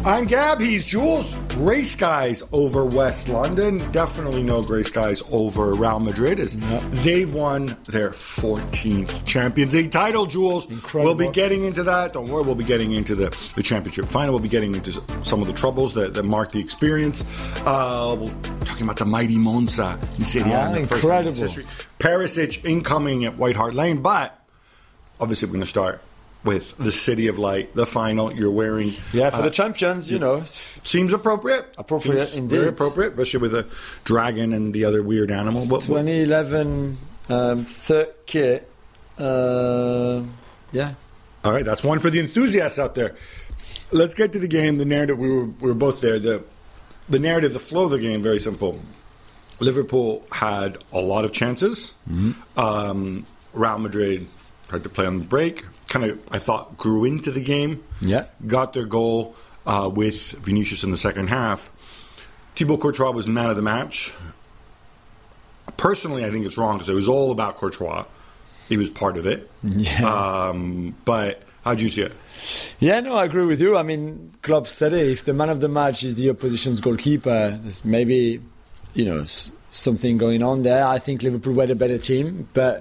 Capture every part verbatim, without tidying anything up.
I'm Gab, he's Jules. Grey skies over West London. Definitely no grey skies over Real Madrid as yep. they've won their fourteenth Champions League title, Jules. Incredible. We'll be getting into that. Don't worry, we'll be getting into the, the championship final. We'll be getting into some of the troubles that, that mark the experience. Uh, we'll talking about the mighty Monza in Serie A. Ah, incredible. Perisic incoming at White Hart Lane, but obviously we're going to start with the City of Light, the final. You're wearing... Yeah, for uh, the champions, you know. Seems appropriate. Appropriate, seems indeed. Very appropriate, especially with a dragon and the other weird animal. What, twenty eleven um, third kit. Uh, yeah. All right, that's one for the enthusiasts out there. Let's get to the game. The narrative, we were, we were both there. The, the narrative, the flow of the game, very simple. Liverpool had a lot of chances. Mm-hmm. Um, Real Madrid tried to play on the break. Kind of, I thought, grew into the game. Yeah. Got their goal uh, with Vinicius in the second half. Thibaut Courtois was man of the match. Personally, I think it's wrong because it was all about Courtois. He was part of it. Yeah. Um, but how'd you see it? Yeah, no, I agree with you. I mean, Klopp said it. If the man of the match is the opposition's goalkeeper, there's maybe, you know, s- something going on there. I think Liverpool were the better team, but...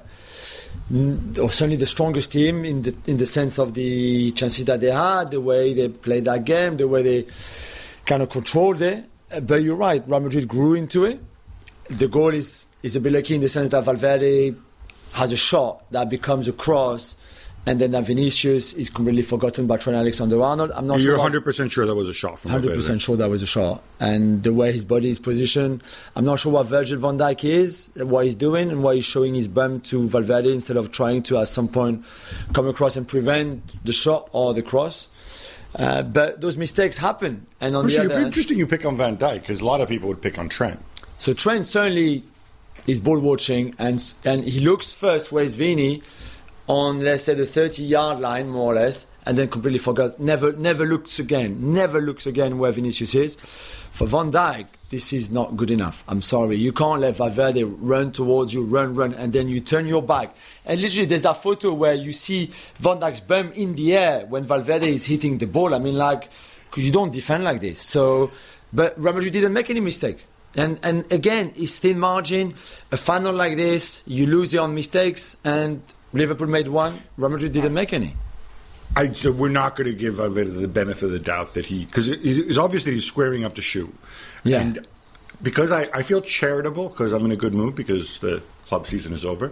or certainly the strongest team in the in the sense of the chances that they had, the way they played that game, the way they kind of controlled it. But you're right, Real Madrid grew into it. The goal is, is a bit lucky in the sense that Valverde has a shot that becomes a cross, and then that Vinicius is completely forgotten by Trent Alexander-Arnold. I'm not You're sure. one hundred percent sure that was a shot from Valverde. one hundred percent sure that was a shot. And the way his body is positioned, I'm not sure what Virgil van Dijk is, what he's doing, and why he's showing his bum to Valverde instead of trying to, at some point, come across and prevent the shot or the cross. Uh, but those mistakes happen. And on Actually, the other hand, interesting you pick on Van Dijk, because a lot of people would pick on Trent. So Trent certainly is ball watching, and and he looks first where's Vini on, let's say, the thirty-yard line, more or less, and then completely forgot. Never never looks again. Never looks again where Vinicius is. For Van Dijk, this is not good enough. I'm sorry. You can't let Valverde run towards you, run, run, and then you turn your back. And literally, there's that photo where you see Van Dijk's bum in the air when Valverde is hitting the ball. I mean, like, you don't defend like this. So, but Real Madrid didn't make any mistakes. And and again, it's thin margin. A final like this, you lose it on mistakes, and Liverpool made one. Real Madrid didn't make any. I, so we're not going to give Valverde the benefit of the doubt that he... Because it's obviously he's squaring up to shoot. Yeah. And because I, I feel charitable, because I'm in a good mood, because the club season is over,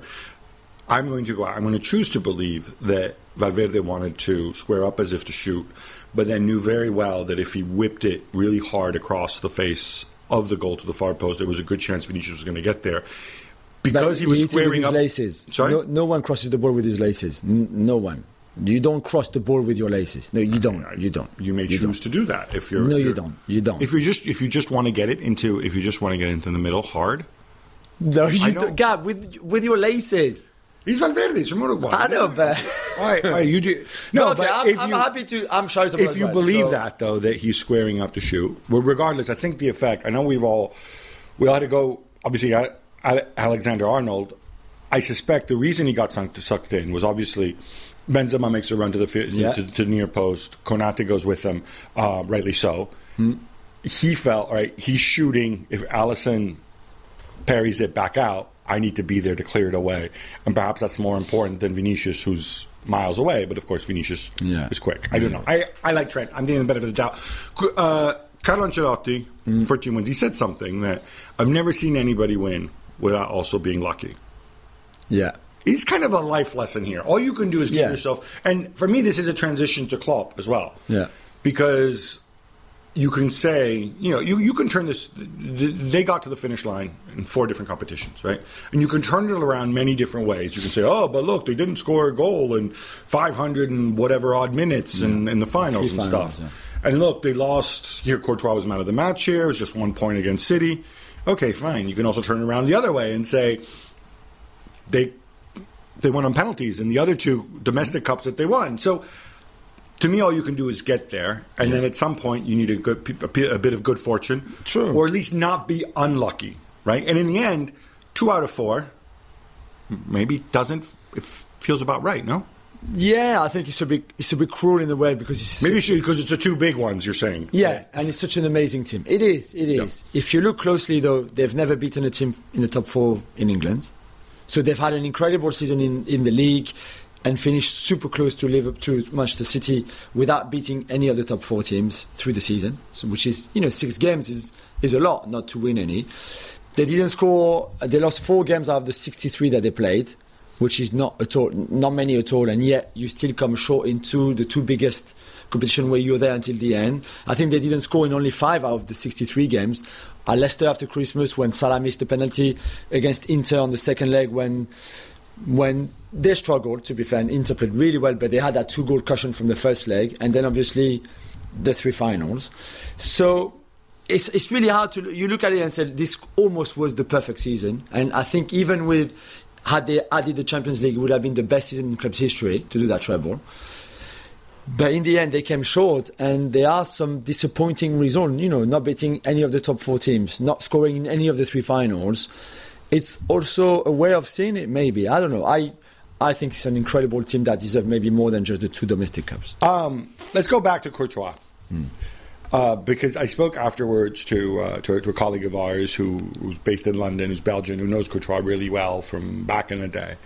I'm going to go out. I'm going to choose to believe that Valverde wanted to square up as if to shoot, but then knew very well that if he whipped it really hard across the face of the goal to the far post, there was a good chance Vinicius was going to get there. Because but he was he squaring with his up... laces. Sorry? No, no one crosses the ball with his laces. N- no one. You don't cross the ball with your laces. No, you don't. You don't. You may you choose don't. to do that if you're. No, if you you're, don't. You don't. If you just if you just want to get it into if you just want to get into the middle hard. No, you I don't. know. Gab, with with your laces. He's Valverde. He's from Uruguay. I know, but all right, all right, you do. No, no, okay, but I'm, if I'm you, happy to. I'm sure it's if you right, believe so. that though, that he's squaring up to shoot. Well, regardless, I think the effect. I know we've all we had to go. Obviously, Alexander Arnold. I suspect the reason he got sucked, sucked in was obviously Benzema makes a run to the yeah. to, to the near post. Konate goes with him, uh, rightly so. Hmm. He felt, all right, he's shooting. If Alisson parries it back out, I need to be there to clear it away. And perhaps that's more important than Vinicius, who's miles away. But of course, Vinicius yeah. is quick. I don't know. I, I like Trent. I'm giving the benefit of the doubt. Uh, Carlo Ancelotti, mm. fourteen wins. He said something that I've never seen anybody win without also being lucky. Yeah. It's kind of a life lesson here. All you can do is give yeah. yourself... And for me, this is a transition to Klopp as well. Yeah. Because you can say, you know, you, you can turn this... They got to the finish line in four different competitions, right? And you can turn it around many different ways. You can say, oh, but look, they didn't score a goal in five hundred and whatever odd minutes yeah. in, in the finals Three and finals, stuff. Yeah. And look, they lost... Here, Courtois was man of the match here. It was just one point against City. Okay, fine. You can also turn it around the other way and say... They... They won on penalties in the other two domestic cups that they won. So, to me, all you can do is get there, and yeah. then at some point you need a good, a bit of good fortune, True. or at least not be unlucky, right? And in the end, two out of four, maybe doesn't. It feels about right, no? Yeah, I think it's a bit it's a bit cruel in a way because it's Maybe because it's the two big ones. You're saying. Yeah, and it's such an amazing team. It is. It is. Yeah. If you look closely, though, they've never beaten a team in the top four in England. So they've had an incredible season in, in the league and finished super close to Liverpool, to Manchester City without beating any of the top four teams through the season. So, which is, you know, six games is is a lot not to win any. They didn't score. They lost four games out of the sixty-three that they played, which is not at all, not many at all, and yet you still come short into the two biggest competition where you're there until the end. I think they didn't score in only five out of the sixty-three games. At Leicester after Christmas, when Salah missed the penalty against Inter on the second leg, when when they struggled, to be fair, and Inter played really well, but they had that two-goal cushion from the first leg, and then obviously the three finals. So it's it's really hard to, you look at it and say this almost was the perfect season, and I think even with, had they added the Champions League, it would have been the best season in club's history to do that treble. But in the end, they came short, and there are some disappointing results. You know, not beating any of the top four teams, not scoring in any of the three finals. It's also a way of seeing it, maybe. I don't know. I I think it's an incredible team that deserves maybe more than just the two domestic cups. Um, let's go back to Courtois. Hmm. Uh, because I spoke afterwards to, uh, to to a colleague of ours who who's based in London, who's Belgian, who knows Courtois really well from back in the day.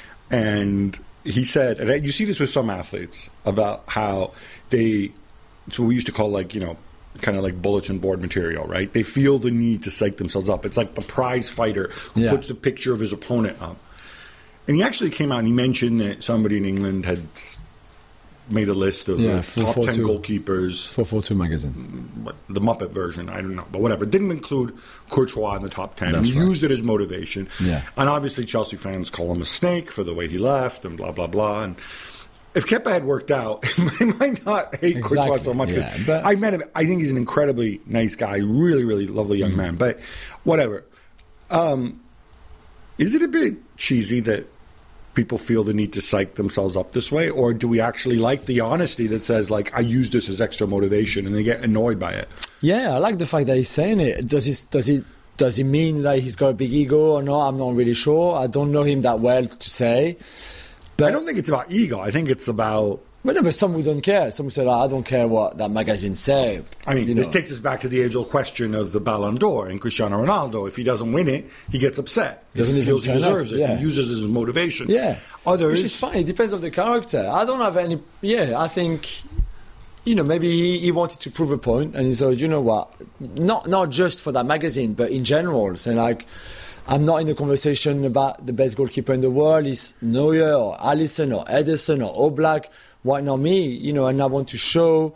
And he said, and you see this with some athletes, about how they, it's what we used to call like, you know, kind of like bulletin board material, right? They feel the need to psych themselves up. It's like the prize fighter who yeah. puts the picture of his opponent up. And he actually came out and he mentioned that somebody in England had made a list of yeah, the top ten goalkeepers. four forty-two magazine. The Muppet version, I don't know. But whatever. It didn't include Courtois in the top ten. That's he right. used it as motivation. Yeah. And obviously Chelsea fans call him a snake for the way he left and blah, blah, blah. And if Kepa had worked out, I might not hate exactly. Courtois so much. Yeah, but I met him. I think he's an incredibly nice guy. Really, really lovely young mm-hmm. man. But whatever. Um, is it a bit cheesy that people feel the need to psych themselves up this way, or do we actually like the honesty that says, like, I use this as extra motivation, and they get annoyed by it? Yeah, I like the fact that he's saying it. Does he does he does he mean that he's got a big ego or not? I'm not really sure. I don't know him that well to say. But I don't think it's about ego. I think it's about. But no, but some who don't care. Some who say, like, I don't care what that magazine say. I mean, you this know. takes us back to the age-old question of the Ballon d'Or and Cristiano Ronaldo. If he doesn't win it, he gets upset. Doesn't he feels he deserves up. it. Yeah. He uses it as motivation. Yeah. Others, which is fine. It depends on the character. I don't have any. Yeah, I think, you know, maybe he, he wanted to prove a point, and he said, you know what, not not just for that magazine, but in general, saying like, I'm not in the conversation about the best goalkeeper in the world. It's Neuer or Alisson or Ederson or Oblak. Why not me? You know, and I want to show.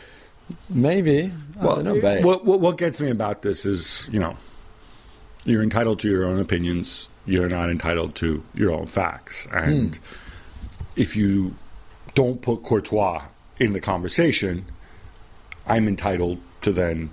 Maybe I well, don't know. But what, what what gets me about this is, you know, you're entitled to your own opinions. You're not entitled to your own facts. And mm. if you don't put Courtois in the conversation, I'm entitled to then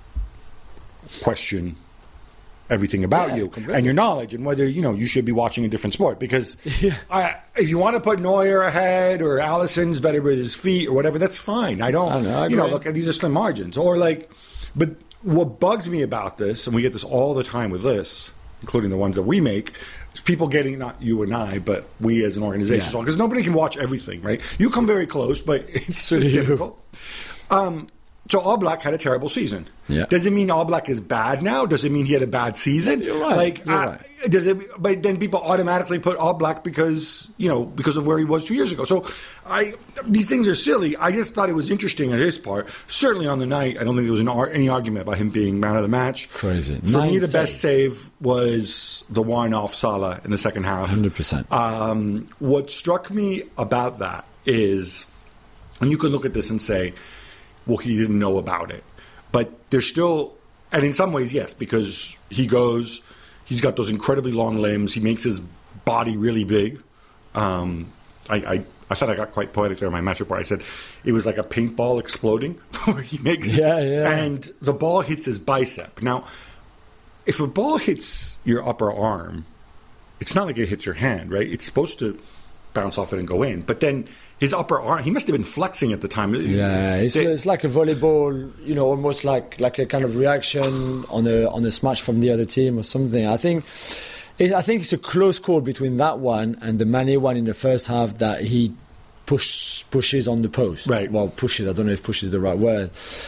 question everything about yeah, you completely. and your knowledge, and whether, you know, you should be watching a different sport. Because yeah. I, if you want to put Neuer ahead, or Alisson's better with his feet or whatever, that's fine. I don't, I know, I you know, agree. look, these are slim margins. Or like, but what bugs me about this, and we get this all the time with this, including the ones that we make, is people getting, not you and I, but we as an organization, because yeah. nobody can watch everything, right? You come very close, but it's, it's difficult. Um, So Oblak had a terrible season. Yeah. Does it mean Oblak is bad now? Does it mean he had a bad season? You're right. Like, You're uh, right. Does it? But then people automatically put Oblak because, you know, because of where he was two years ago. So I these things are silly. I just thought it was interesting on his part. Certainly on the night, I don't think there was an ar- any argument about him being man of the match. Crazy. For Nine me, the saves. best save was the one off Salah in the second half. one hundred percent. Um, what struck me about that is, and you can look at this and say, well, he didn't know about it. But there's still, and in some ways, yes, because he goes, he's got those incredibly long limbs. He makes his body really big. Um, I, I, I thought I got quite poetic there in my match report. I said it was like a paintball exploding. he makes, yeah, yeah. And the ball hits his bicep. Now, if a ball hits your upper arm, it's not like it hits your hand, right? It's supposed to bounce off it and go in. But then his upper arm, he must have been flexing at the time. Yeah, it's, they, it's like a volleyball, you know, almost like, like a kind of reaction on a on a smash from the other team or something. I think it, I think it's a close call between that one and the Mane one in the first half that he push pushes on the post. Right. Well, pushes. I don't know if push is the right word,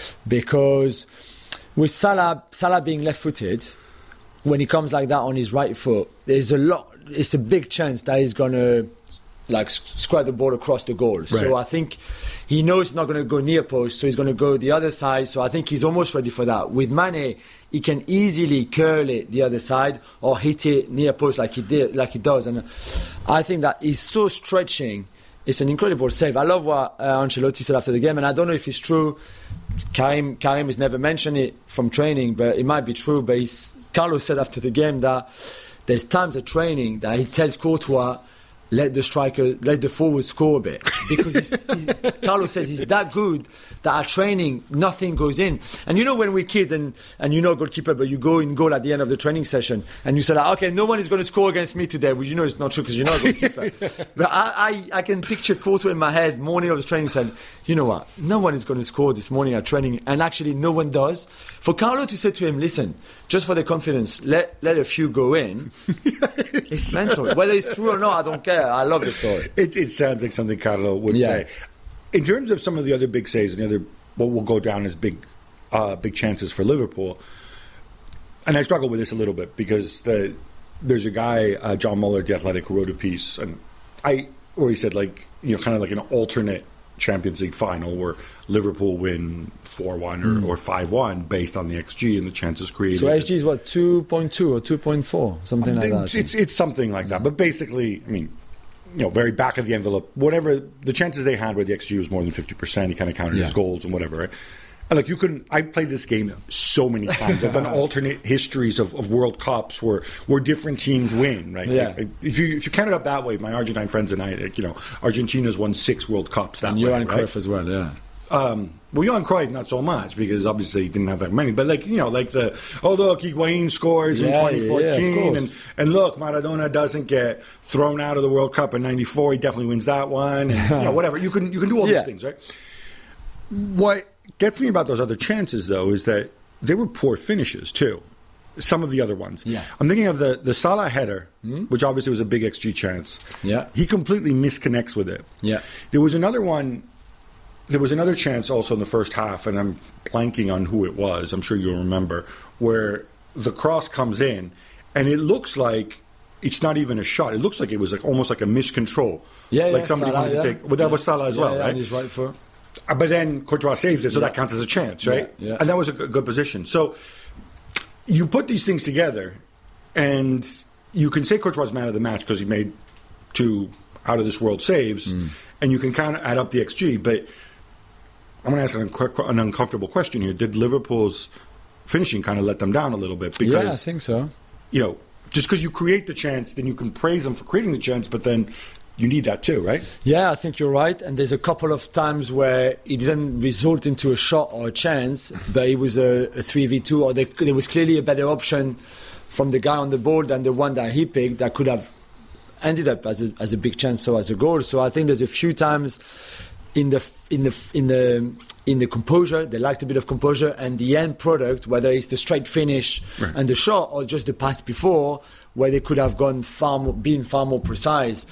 because with Salah, Salah being left-footed, when he comes like that on his right foot, there's a lot. It's a big chance that he's gonna like square the ball across the goal. Right. So I think he knows he's not going to go near post, so he's going to go the other side. So I think he's almost ready for that. With Mane, he can easily curl it the other side or hit it near post like he did, like he does. And I think that he's so stretching. It's an incredible save. I love what uh, Ancelotti said after the game, and I don't know if it's true. Karim, Karim has never mentioned it from training, but it might be true. But he's, Carlos said after the game that there's times at training that he tells Courtois, let the striker, let the forward score a bit. Because he's, he, Carlos says he's that good that at training, nothing goes in. And you know when we're kids and, and you know goalkeeper, but you go in goal at the end of the training session and you say, like, okay, no one is going to score against me today. Well, you know it's not true because you're not a goalkeeper. But I, I, I can picture Courtois in my head, morning of the training, saying, you know what, no one is going to score this morning at training. And actually no one does. For Carlo to say to him, listen, just for the confidence, let, let a few go in. It's mental. Whether it's true or not, I don't care. I love the story. It, it sounds like something Carlo would Yeah. say. In terms of some of the other big saves and the other, what will go down as big, uh, big chances for Liverpool, and I struggle with this a little bit because the, there's a guy, uh, John Muller, at The Athletic, who wrote a piece, and I where he said like you know kind of like an alternate Champions League final where Liverpool win four one or, mm. or five one based on the X G and the chances created. So X G is what, two point two or two point four, something like that. It's, it's something like that. But basically, I mean, you know, very back of the envelope, whatever the chances they had where the X G was more than fifty percent, he kind of counted yeah. his goals and whatever, right? And like you couldn't, I've played this game so many times. I've done alternate histories of, of World Cups where, where different teams win, right? Yeah. Like, if you if you count it up that way, my Argentine friends and I, like, you know, Argentina's won six World Cups that and way. Johan right? Cruyff as well, yeah. Um, well, Johan Cruyff, not so much, because obviously he didn't have that many. But, like, you know, like the, oh, look, Higuain scores in Yeah, twenty fourteen. yeah, and, and look, Maradona doesn't get thrown out of the World Cup in ninety-four. He definitely wins that one. And, you know, whatever. You can, you can do all Yeah. these things, right? What gets me about those other chances, though, is that they were poor finishes, too. Some of the other ones. Yeah. I'm thinking of the, the Salah header, Mm. which obviously was a big X G chance. Yeah. He completely misconnects with it. Yeah. There was another one... There was another chance also in the first half, and I'm blanking on who it was. I'm sure you'll remember, where the cross comes in, and it looks like it's not even a shot. It looks like it was like almost like a miscontrol. Yeah, like yeah, somebody Salah, wanted yeah. to take. Well, that yeah. was Salah as yeah, well, yeah, right? on his right foot. Uh, But then Courtois saves it, so Yeah. that counts as a chance, right? Yeah, yeah. And that was a good, good position. So you put these things together, and you can say Courtois man of the match because he made two out of this world saves, Mm. and you can kind of add up the X G, but I'm going to ask an, unco- an uncomfortable question here. Did Liverpool's finishing kind of let them down a little bit? Because, Yeah, I think so. you know, just because you create the chance, then you can praise them for creating the chance, but then you need that too, right? Yeah, I think you're right. And there's a couple of times where it didn't result into a shot or a chance, but it was a, a three v two, or there, there was clearly a better option from the guy on the ball than the one that he picked that could have ended up as a, as a big chance or as a goal. So I think there's a few times in the in the in the in the composure, they lacked a bit of composure, and the end product, whether it's the straight finish Right. and the shot or just the pass before, where they could have gone far more, been far more precise.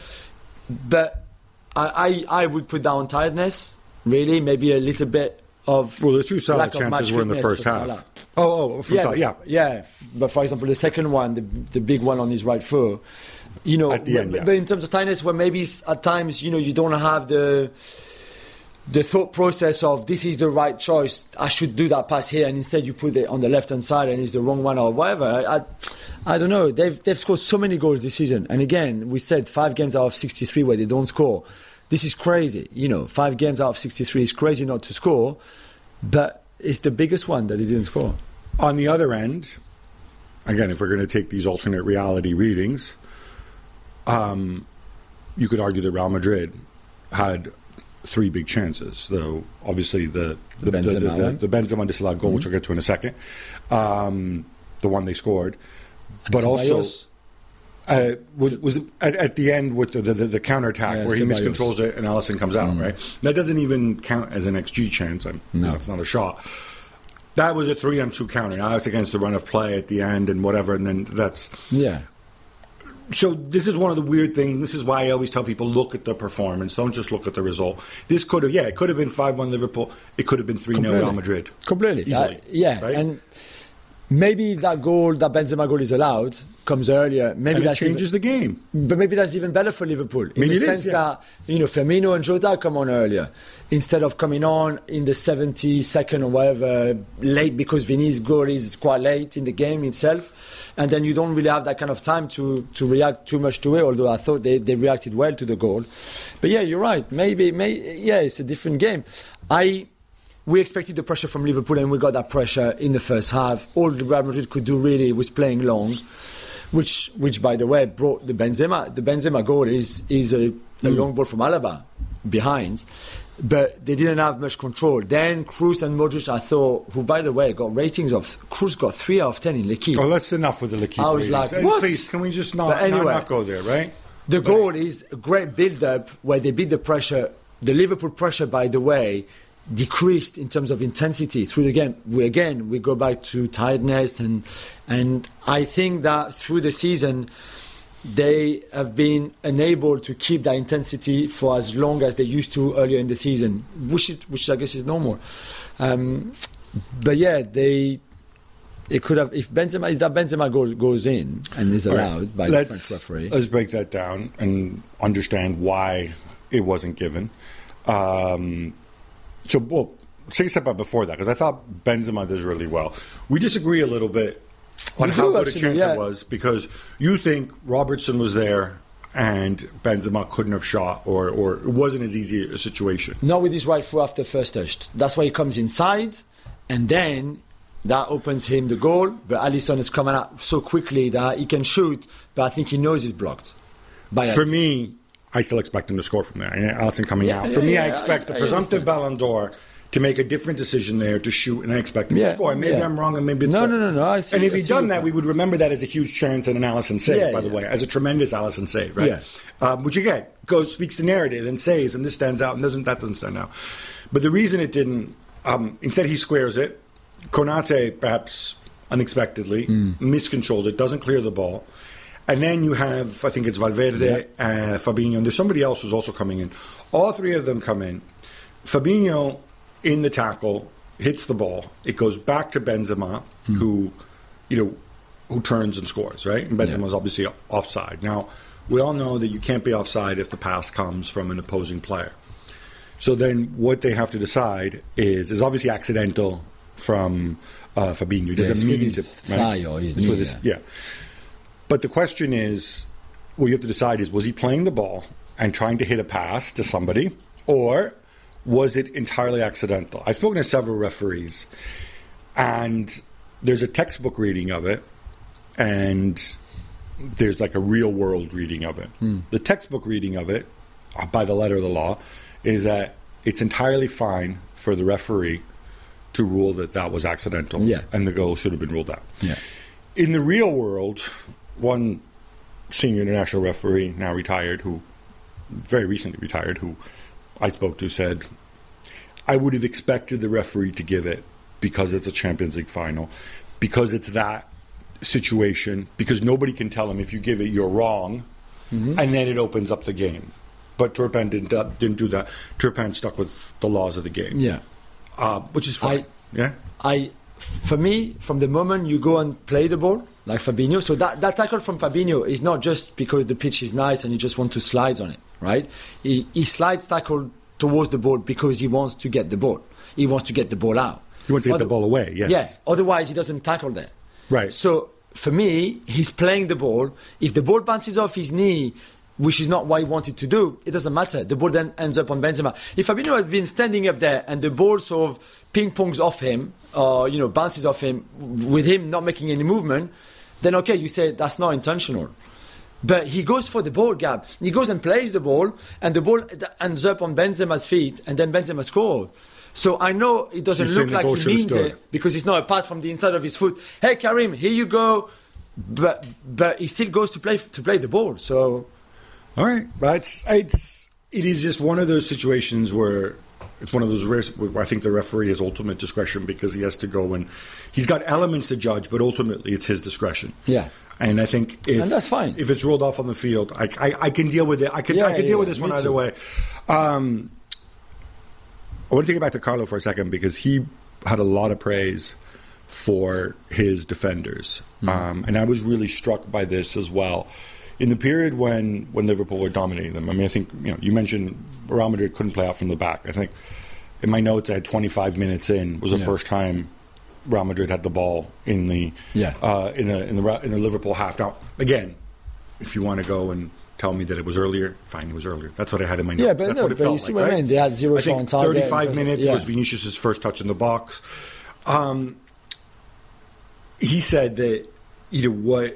But I, I I would put down tiredness, really, maybe a little bit of Well, the two Salah lack of match chances were in the fitness first for half. Salah. Oh, oh, from Yeah, Salah, yeah. yeah. But for example, the second one, the, the big one on his right foot, you know, At the end, but, yeah. but in terms of tiredness, where maybe s- at times, you know, you don't have the the thought process of this is the right choice, I should do that pass here, and instead you put it on the left hand side and it's the wrong one or whatever. I, I, I don't know. They've they've scored so many goals this season, and again, we said five games out of sixty-three where they don't score. This is crazy. You know, five games out of sixty-three is crazy not to score, but it's the biggest one that they didn't score. On the other end, again, if we're going to take these alternate reality readings, um, you could argue that Real Madrid had three big chances, though obviously the The the, the, Benzema the, the, one. the Benzema disallowed goal, which I'll get to in a second, um, the one they scored, but also Ceballos. uh, was, was at, at the end with the, the, the counterattack Yeah, where he Ceballos. miscontrols it and Alisson comes out, right? That doesn't even count as an X G chance. I'm, No. That's not a shot. That was a three on two counter. Now it's against the run of play at the end and whatever, and then that's Yeah. So this is one of the weird things. This is why I always tell people, look at the performance. Don't just look at the result. This could have, yeah, it could have been five one Liverpool. It could have been three nil Real Madrid. Completely. Easily. Uh, yeah. Right? And maybe that goal, that Benzema goal is allowed, comes earlier. Maybe and it that's changes even, the game. But maybe that's even better for Liverpool. In Maybe the it sense is, yeah. that, you know, Firmino and Jota come on earlier. Instead of coming on in the seventy-second or whatever, late, because Vini's goal is quite late in the game itself. And then you don't really have that kind of time to, to react too much to it, although I thought they, they reacted well to the goal. But yeah, you're right. Maybe, may, yeah, it's a different game. I... We expected the pressure from Liverpool, and we got that pressure in the first half. All the Real Madrid could do really was playing long, which, which by the way, brought the Benzema. The Benzema goal is is a, a mm. long ball from Alaba behind, but they didn't have much control. Then Kroos and Modric, I thought, who by the way got ratings of Kroos got three out of ten in L'Equipe. Oh, that's enough with the L'Equipe. I was ratings. like, and what? Please, can we just not, anyway, not, not go there, right? The But goal is a great build-up where they beat the pressure. The Liverpool pressure, by the way, decreased in terms of intensity through the game. We, again, we go back to tiredness, and and I think that through the season they have been unable to keep that intensity for as long as they used to earlier in the season, which is, which I guess is normal. Um, but yeah, they it could have, if Benzema, if that Benzema goes goes in and is allowed right. by let's, the French referee. Let's break that down and understand why it wasn't given. Um, So, well, take a step back before that, because I thought Benzema does really well. We disagree a little bit on We how do, good actually, a chance yeah. it was, because you think Robertson was there and Benzema couldn't have shot, or, or it wasn't as easy a situation. Not with his right foot after first touch. That's why he comes inside, and then that opens him the goal. But Alisson is coming out so quickly that he can shoot, but I think he knows he's blocked. By For Alisson. me, I still expect him to score from there. And Alisson coming Yeah, out. yeah, For me, yeah, I expect I- the I presumptive understand. Ballon d'Or to make a different decision there to shoot, and I expect him Yeah, to score. And maybe yeah. I'm wrong, and maybe it's No, a- no, no, no, I see- And if I he'd see done your that, point. we would remember that as a huge chance and an Alisson save, Yeah, by the yeah. way, as a tremendous Alisson save, right? Yeah. Um, which again goes speaks the narrative and saves, and this stands out, and doesn't that doesn't stand out. But the reason it didn't, um, instead he squares it. Konate perhaps unexpectedly Mm. miscontrols it, doesn't clear the ball. And then you have, I think it's Valverde, uh, Fabinho, and there's somebody else who's also coming in. All three of them come in. Fabinho, in the tackle, hits the ball. It goes back to Benzema, Hmm. who, you know, who turns and scores, right? And Benzema's Yeah. obviously offside. Now, we all know that you can't be offside if the pass comes from an opposing player. So then what they have to decide is, is obviously accidental from uh, Fabinho. He doesn't it's with mean his to. thigh or his It's knee, with his- yeah. yeah. But the question is, what you have to decide is, was he playing the ball and trying to hit a pass to somebody, or was it entirely accidental? I've spoken to several referees, and there's a textbook reading of it, and there's like a real-world reading of it. Hmm. The textbook reading of it, uh, by the letter of the law, is that it's entirely fine for the referee to rule that that was accidental, Yeah. and the goal should have been ruled out. Yeah. In the real world, one senior international referee, now retired, who very recently retired, who I spoke to, said, I would have expected the referee to give it because it's a Champions League final, because it's that situation, because nobody can tell him if you give it, you're wrong, Mm-hmm. and then it opens up the game. But Turpin didn't, uh, didn't do that. Turpin stuck with the laws of the game, Yeah. uh, which is fine. I- yeah? I, for me, from the moment you go and play the ball, like Fabinho, so that, that tackle from Fabinho is not just because the pitch is nice and you just want to slide on it, right? He, he slides tackle towards the ball because he wants to get the ball. He wants to get the ball out. He wants to get the Other- ball away, yes. Yeah, otherwise he doesn't tackle there. Right. So, for me, he's playing the ball. If the ball bounces off his knee, which is not what he wanted to do, it doesn't matter. The ball then ends up on Benzema. If Fabinho had been standing up there and the ball sort of ping-pongs off him, or, you know, bounces off him, with him not making any movement, then okay, you say that's not intentional. But he goes for the ball, Gab. He goes and plays the ball, and the ball ends up on Benzema's feet, and then Benzema scores. So I know it doesn't So you're look saying the like goal he should have means stood. it, because it's not a pass from the inside of his foot. Hey, Karim, here you go. But but he still goes to play to play the ball. So All right, but it's, it's it is just one of those situations where it's one of those rare. I think the referee has ultimate discretion because he has to go and he's got elements to judge, but ultimately it's his discretion. Yeah. And I think if, and that's fine. if it's rolled off on the field, I, I, I can deal with it. I can, yeah, I can yeah, deal with yeah, this one me either too. way. Um, I want to take it back to Carlo for a second because he had a lot of praise for his defenders. Mm. Um, and I was really struck by this as well. In the period when, when Liverpool were dominating them, I mean, I think, you know, you mentioned Real Madrid couldn't play out from the back. I think in my notes I had twenty-five minutes in was the yeah. first time Real Madrid had the ball in the yeah. uh, in the in the in the Liverpool half. Now, again, if you want to go and tell me that it was earlier, fine, it was earlier. That's what I had in my notes. Yeah, but That's no, what it but felt you see like, what right? I mean? They had zero I shot on think target. thirty-five minutes yeah. was Vinicius' first touch in the box. Um, he said that you know what.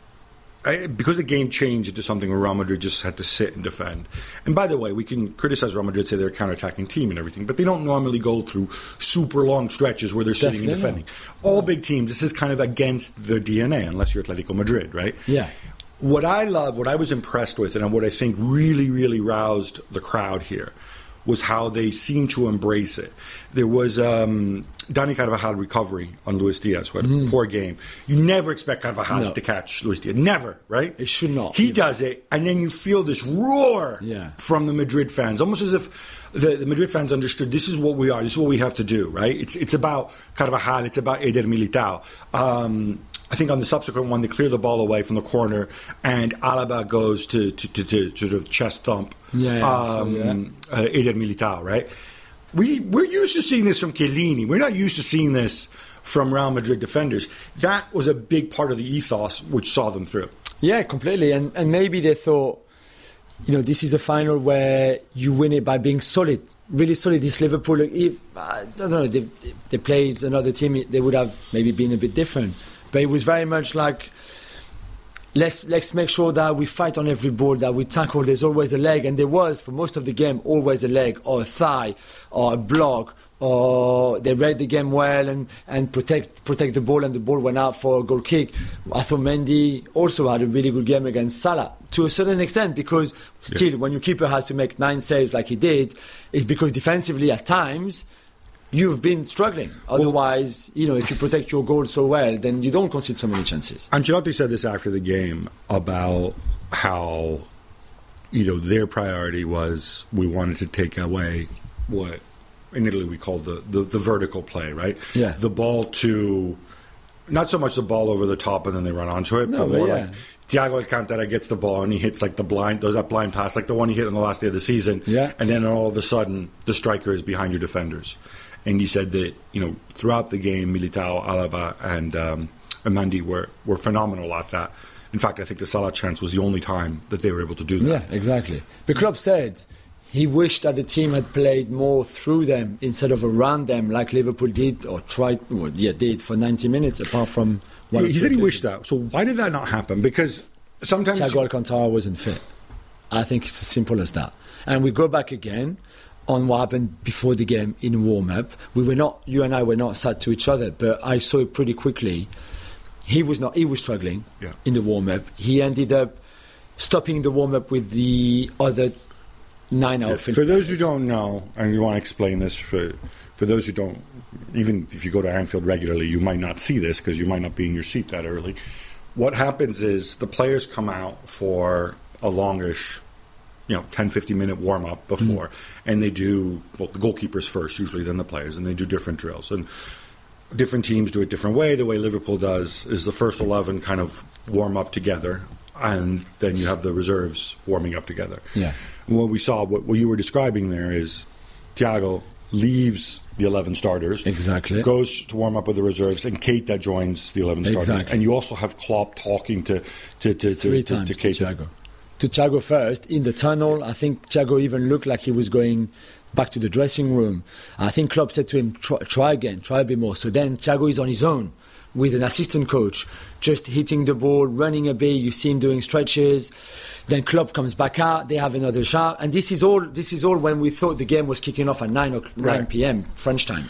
I, because the game changed into something where Real Madrid just had to sit and defend. And by the way, we can criticize Real Madrid, say they're a counter-attacking team and everything, but they don't normally go through super long stretches where they're sitting Definitely and defending. not. All big teams, this is kind of against their D N A, unless you're Atletico Madrid, right? Yeah. What I love, what I was impressed with, and what I think really, really roused the crowd here was how they seemed to embrace it. There was um, Dani Carvajal recovery on Luis Diaz, who had a mm. poor game. You never expect Carvajal no. to catch Luis Diaz. Never, right? It should not. He even. does it, and then you feel this roar yeah. from the Madrid fans, almost as if the, the Madrid fans understood this is what we are, this is what we have to do, right? It's it's about Carvajal, it's about Eder Militao. Um, I think on the subsequent one, they clear the ball away from the corner, and Alaba goes to, to, to, to sort of chest thump yeah, yeah, um, so, yeah. uh, Eder Militao, right? We, we're used to seeing this from Chiellini. We're not used to seeing this from Real Madrid defenders. That was a big part of the ethos which saw them through. Yeah, completely. And, and maybe they thought, you know, this is a final where you win it by being solid, really solid. This Liverpool, if, I don't know, they, they played another team, they would have maybe been a bit different. But it was very much like, let's let's make sure that we fight on every ball, that we tackle. There's always a leg, and there was for most of the game always a leg or a thigh or a block, or they read the game well and, and protect protect the ball, and the ball went out for a goal kick. I thought Mendy also had a really good game against Salah to a certain extent, because still yeah. when your keeper has to make nine saves like he did, it's because defensively at times you've been struggling. Otherwise, you know, if you protect your goal so well, then you don't concede so many chances. Ancelotti said this after the game about how, you know, their priority was we wanted to take away what in Italy we call the, the, the vertical play, right? Yeah. The ball to, not so much the ball over the top and then they run onto it, no, but more yeah. like Thiago Alcantara gets the ball and he hits like the blind, does that blind pass, like the one he hit on the last day of the season. Yeah. And then all of a sudden, the striker is behind your defenders. And he said that, you know, throughout the game, Militao, Alaba, and um, Mendy were, were phenomenal at that. In fact, I think the Salah chance was the only time that they were able to do that. Yeah, exactly. The club said he wished that the team had played more through them instead of around them, like Liverpool did, or tried, well, yeah, did for ninety minutes, apart from one. Yeah, he said he wished that. So why did that not happen? Because sometimes Thiago Alcantara wasn't fit. I think it's as simple as that. And we go back again on what happened before the game in warm-up. We were not, you and I were not sat to each other, but I saw it pretty quickly. He was not. He was struggling yeah. in the warm-up. He ended up stopping the warm-up with the other nine yeah. outfield. For those who don't know, and you want to explain this for for those who don't, even if you go to Anfield regularly, you might not see this because you might not be in your seat that early. What happens is the players come out for a longish, you know, ten, fifteen minute warm up before, mm. and they do, well, the goalkeepers first, usually, then the players, and they do different drills. And different teams do it different way. The way Liverpool does is the first eleven kind of warm up together, and then you have the reserves warming up together. Yeah. And what we saw, what, what you were describing there is Thiago leaves the eleven starters. Exactly. Goes to warm up with the reserves, and Keita joins the eleven starters. Exactly. And you also have Klopp talking to to to, Three to, times to, to Keita. Thiago. To Thiago first in the tunnel. I think Thiago even looked like he was going back to the dressing room. I think Klopp said to him, try, try again, try a bit more. So then Thiago is on his own with an assistant coach, just hitting the ball, running a bit. You see him doing stretches. Then Klopp comes back out. They have another shot, and this is all. This is all when we thought the game was kicking off at nine o'clock, right. nine p.m. French time,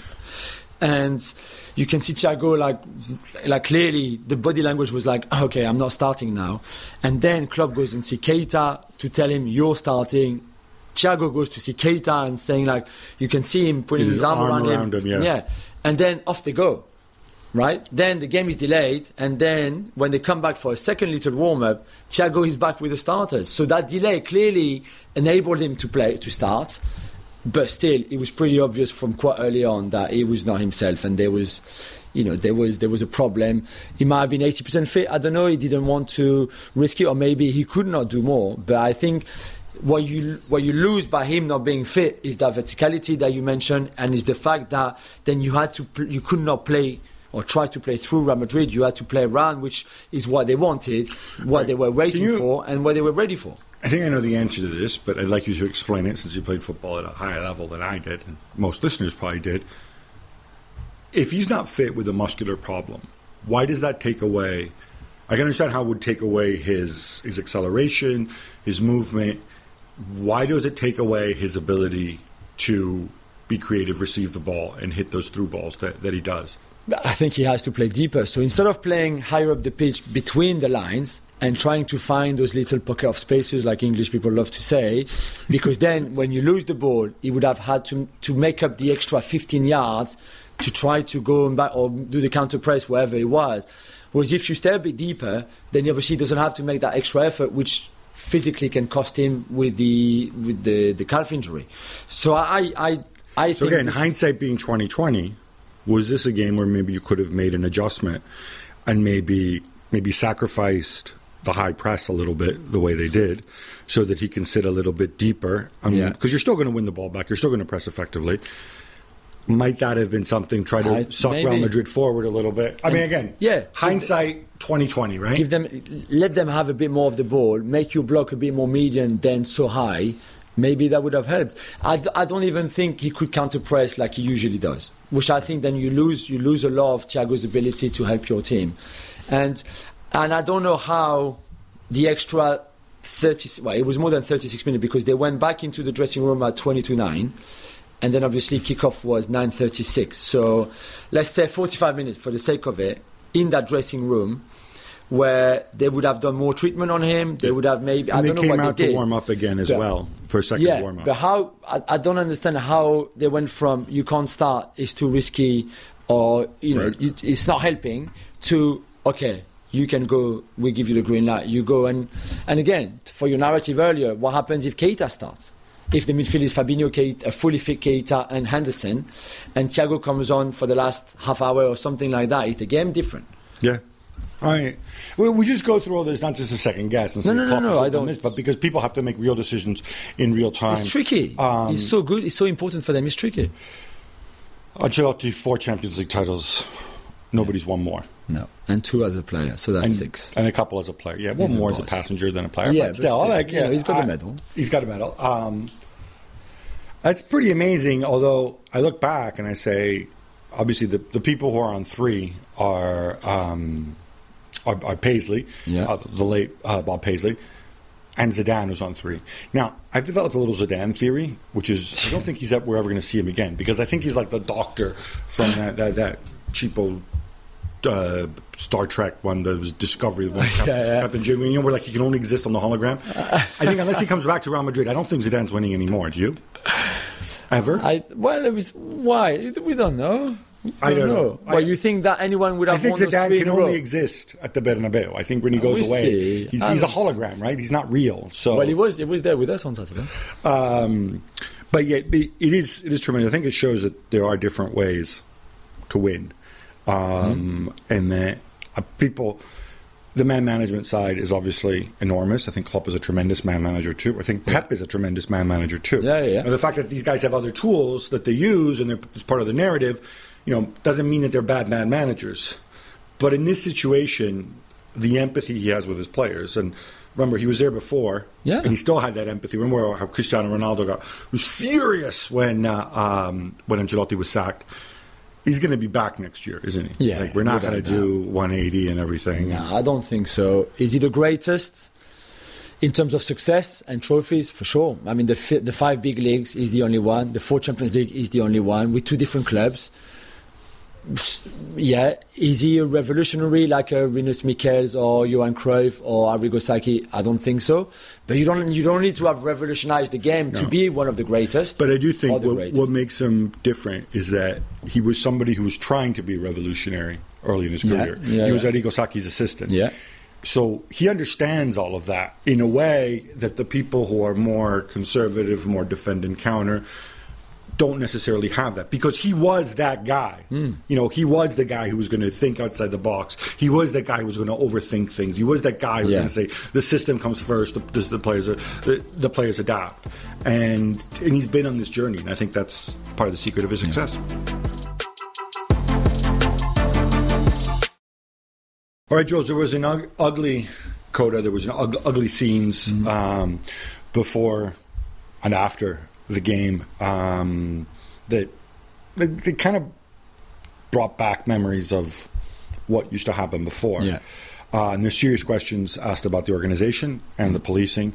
and you can see Thiago like, like clearly the body language was like, okay, I'm not starting now. And then Klopp goes and see Keita to tell him you're starting. Thiago goes to see Keita and saying like, you can see him putting his, his arm, arm around, around him. him. Yeah. yeah. And then off they go. Right? Then the game is delayed, and then when they come back for a second little warm-up, Thiago is back with the starters. So that delay clearly enabled him to play, to start, but still, it was pretty obvious from quite early on that he was not himself, and there was, you know, there was there was a problem. He might have been eighty percent fit. I don't know. He didn't want to risk it, or maybe he could not do more. But I think what you what you lose by him not being fit is that verticality that you mentioned, and is the fact that then you had to pl- you could not play or try to play through Real Madrid. You had to play around, which is what they wanted, what right. they were waiting you, for, and what they were ready for. I think I know the answer to this, but I'd like you to explain it since you played football at a higher level than I did, and most listeners probably did. If he's not fit with a muscular problem, why does that take away? I can understand how it would take away his his acceleration, his movement. Why does it take away his ability to be creative, receive the ball, and hit those through balls that, that he does? I think he has to play deeper. So instead of playing higher up the pitch between the lines and trying to find those little pocket of spaces like English people love to say, because then when you lose the ball, he would have had to to make up the extra fifteen yards to try to go back or do the counter press wherever it was. Whereas if you stay a bit deeper, then he obviously doesn't have to make that extra effort, which physically can cost him with the with the, the calf injury. So I I, I so think again, this, hindsight being twenty twenty, was this a game where maybe you could have made an adjustment and maybe maybe sacrificed the high press a little bit the way they did so that he can sit a little bit deeper? I mean, because yeah. you're still going to win the ball back. You're still going to press effectively. Might that have been something, try to I, suck maybe. Real Madrid forward a little bit? I and, mean, again, yeah, hindsight twenty twenty, right? Give them, let them have a bit more of the ball, make your block a bit more median than so high. Maybe that would have helped. I, I don't even think he could counter press like he usually does, which I think then you lose you lose a lot of Thiago's ability to help your team. And and I don't know how the extra thirty, well, it was more than thirty-six minutes because they went back into the dressing room at twenty-two nine, and then obviously kickoff was nine thirty-six. So let's say forty-five minutes for the sake of it in that dressing room, where they would have done more treatment on him. They would have maybe. And I don't know what they did. They came out to warm up again as but, well for a second yeah, warm up. But how? I, I don't understand how they went from you can't start, it's too risky, or you know right. you, it's not helping, to okay, you can go. We give you the green light. You go and and again for your narrative earlier, what happens if Keita starts? If the midfield is Fabinho, Keita, fully fit Keita and Henderson, and Thiago comes on for the last half hour or something like that, is the game different? Yeah. All right. We, we just go through all this, not just a second guess. And no, no, no, no, I don't. This, but because people have to make real decisions in real time. It's tricky. Um, it's so good. It's so important for them. It's tricky. Ancelotti, four Champions League titles. Nobody's yeah. won more. No. And two as a player, so that's and, six. And a couple as a player. Yeah, one he's more a as a passenger than a player. Yeah, but still, still like, yeah, you know, he's got I, a medal. He's got a medal. Um, that's pretty amazing, although I look back and I say, obviously, the, the people who are on three are... Um, Are, are Paisley, yeah. uh, the late uh, Bob Paisley, and Zidane was on three. Now, I've developed a little Zidane theory, which is I don't think he's ever, we're ever going to see him again, because I think he's like the doctor from that that, that cheapo uh, Star Trek one that was Discovery, one yeah, yeah. Captain Jim, you know, where like he can only exist on the hologram. I think unless he comes back to Real Madrid, I don't think Zidane's winning anymore. Do you? Ever? I, well, it was, why? We don't know. I don't, I don't know. know. Well, I, you think that anyone would have I think won Zidane can only row? exist at the Bernabeu. I think when he goes we'll away, he's, he's a hologram, right? He's not real. So well, he was he was there with us on Saturday. Um, but yet, it is it is tremendous. I think it shows that there are different ways to win, um, mm-hmm. and that uh, people. The man management side is obviously enormous. I think Klopp is a tremendous man manager too. I think Pep is a tremendous man manager too. Yeah, yeah. And the fact that these guys have other tools that they use and they're it's part of the narrative, you know, doesn't mean that they're bad man managers. But in this situation, the empathy he has with his players, and remember he was there before, yeah. and he still had that empathy. Remember how Cristiano Ronaldo got was furious when uh, um, when Ancelotti was sacked. He's going to be back next year, isn't he? Yeah. Like, we're not going to do one eighty and everything. No, I don't think so. Is he the greatest in terms of success and trophies? For sure. I mean, the fi- the five big leagues is the only one. The four Champions League is the only one with two different clubs. yeah, is he a revolutionary like a Rinus Michels or Johan Cruyff or Arrigo Sacchi? I don't think so. But you don't you don't need to have revolutionized the game no. to be one of the greatest. But I do think what, what makes him different is that he was somebody who was trying to be revolutionary early in his career. Yeah, yeah, he was yeah. Arrigo Sacchi's assistant. Yeah. So he understands all of that in a way that the people who are more conservative, more defend and counter, don't necessarily have that, because he was that guy. Mm. You know, he was the guy who was going to think outside the box. He was that guy who was going to overthink things. He was that guy who was yeah. going to say the system comes first, the, the, the players are, the, the players adapt, and and he's been on this journey, and I think that's part of the secret of his success. Yeah. All right, Jules, there was an ug- ugly coda, there was an ug- ugly scenes mm-hmm. um, before and after the game um, that, that, that kind of brought back memories of what used to happen before. Yeah. Uh, and there's serious questions asked about the organization and the policing.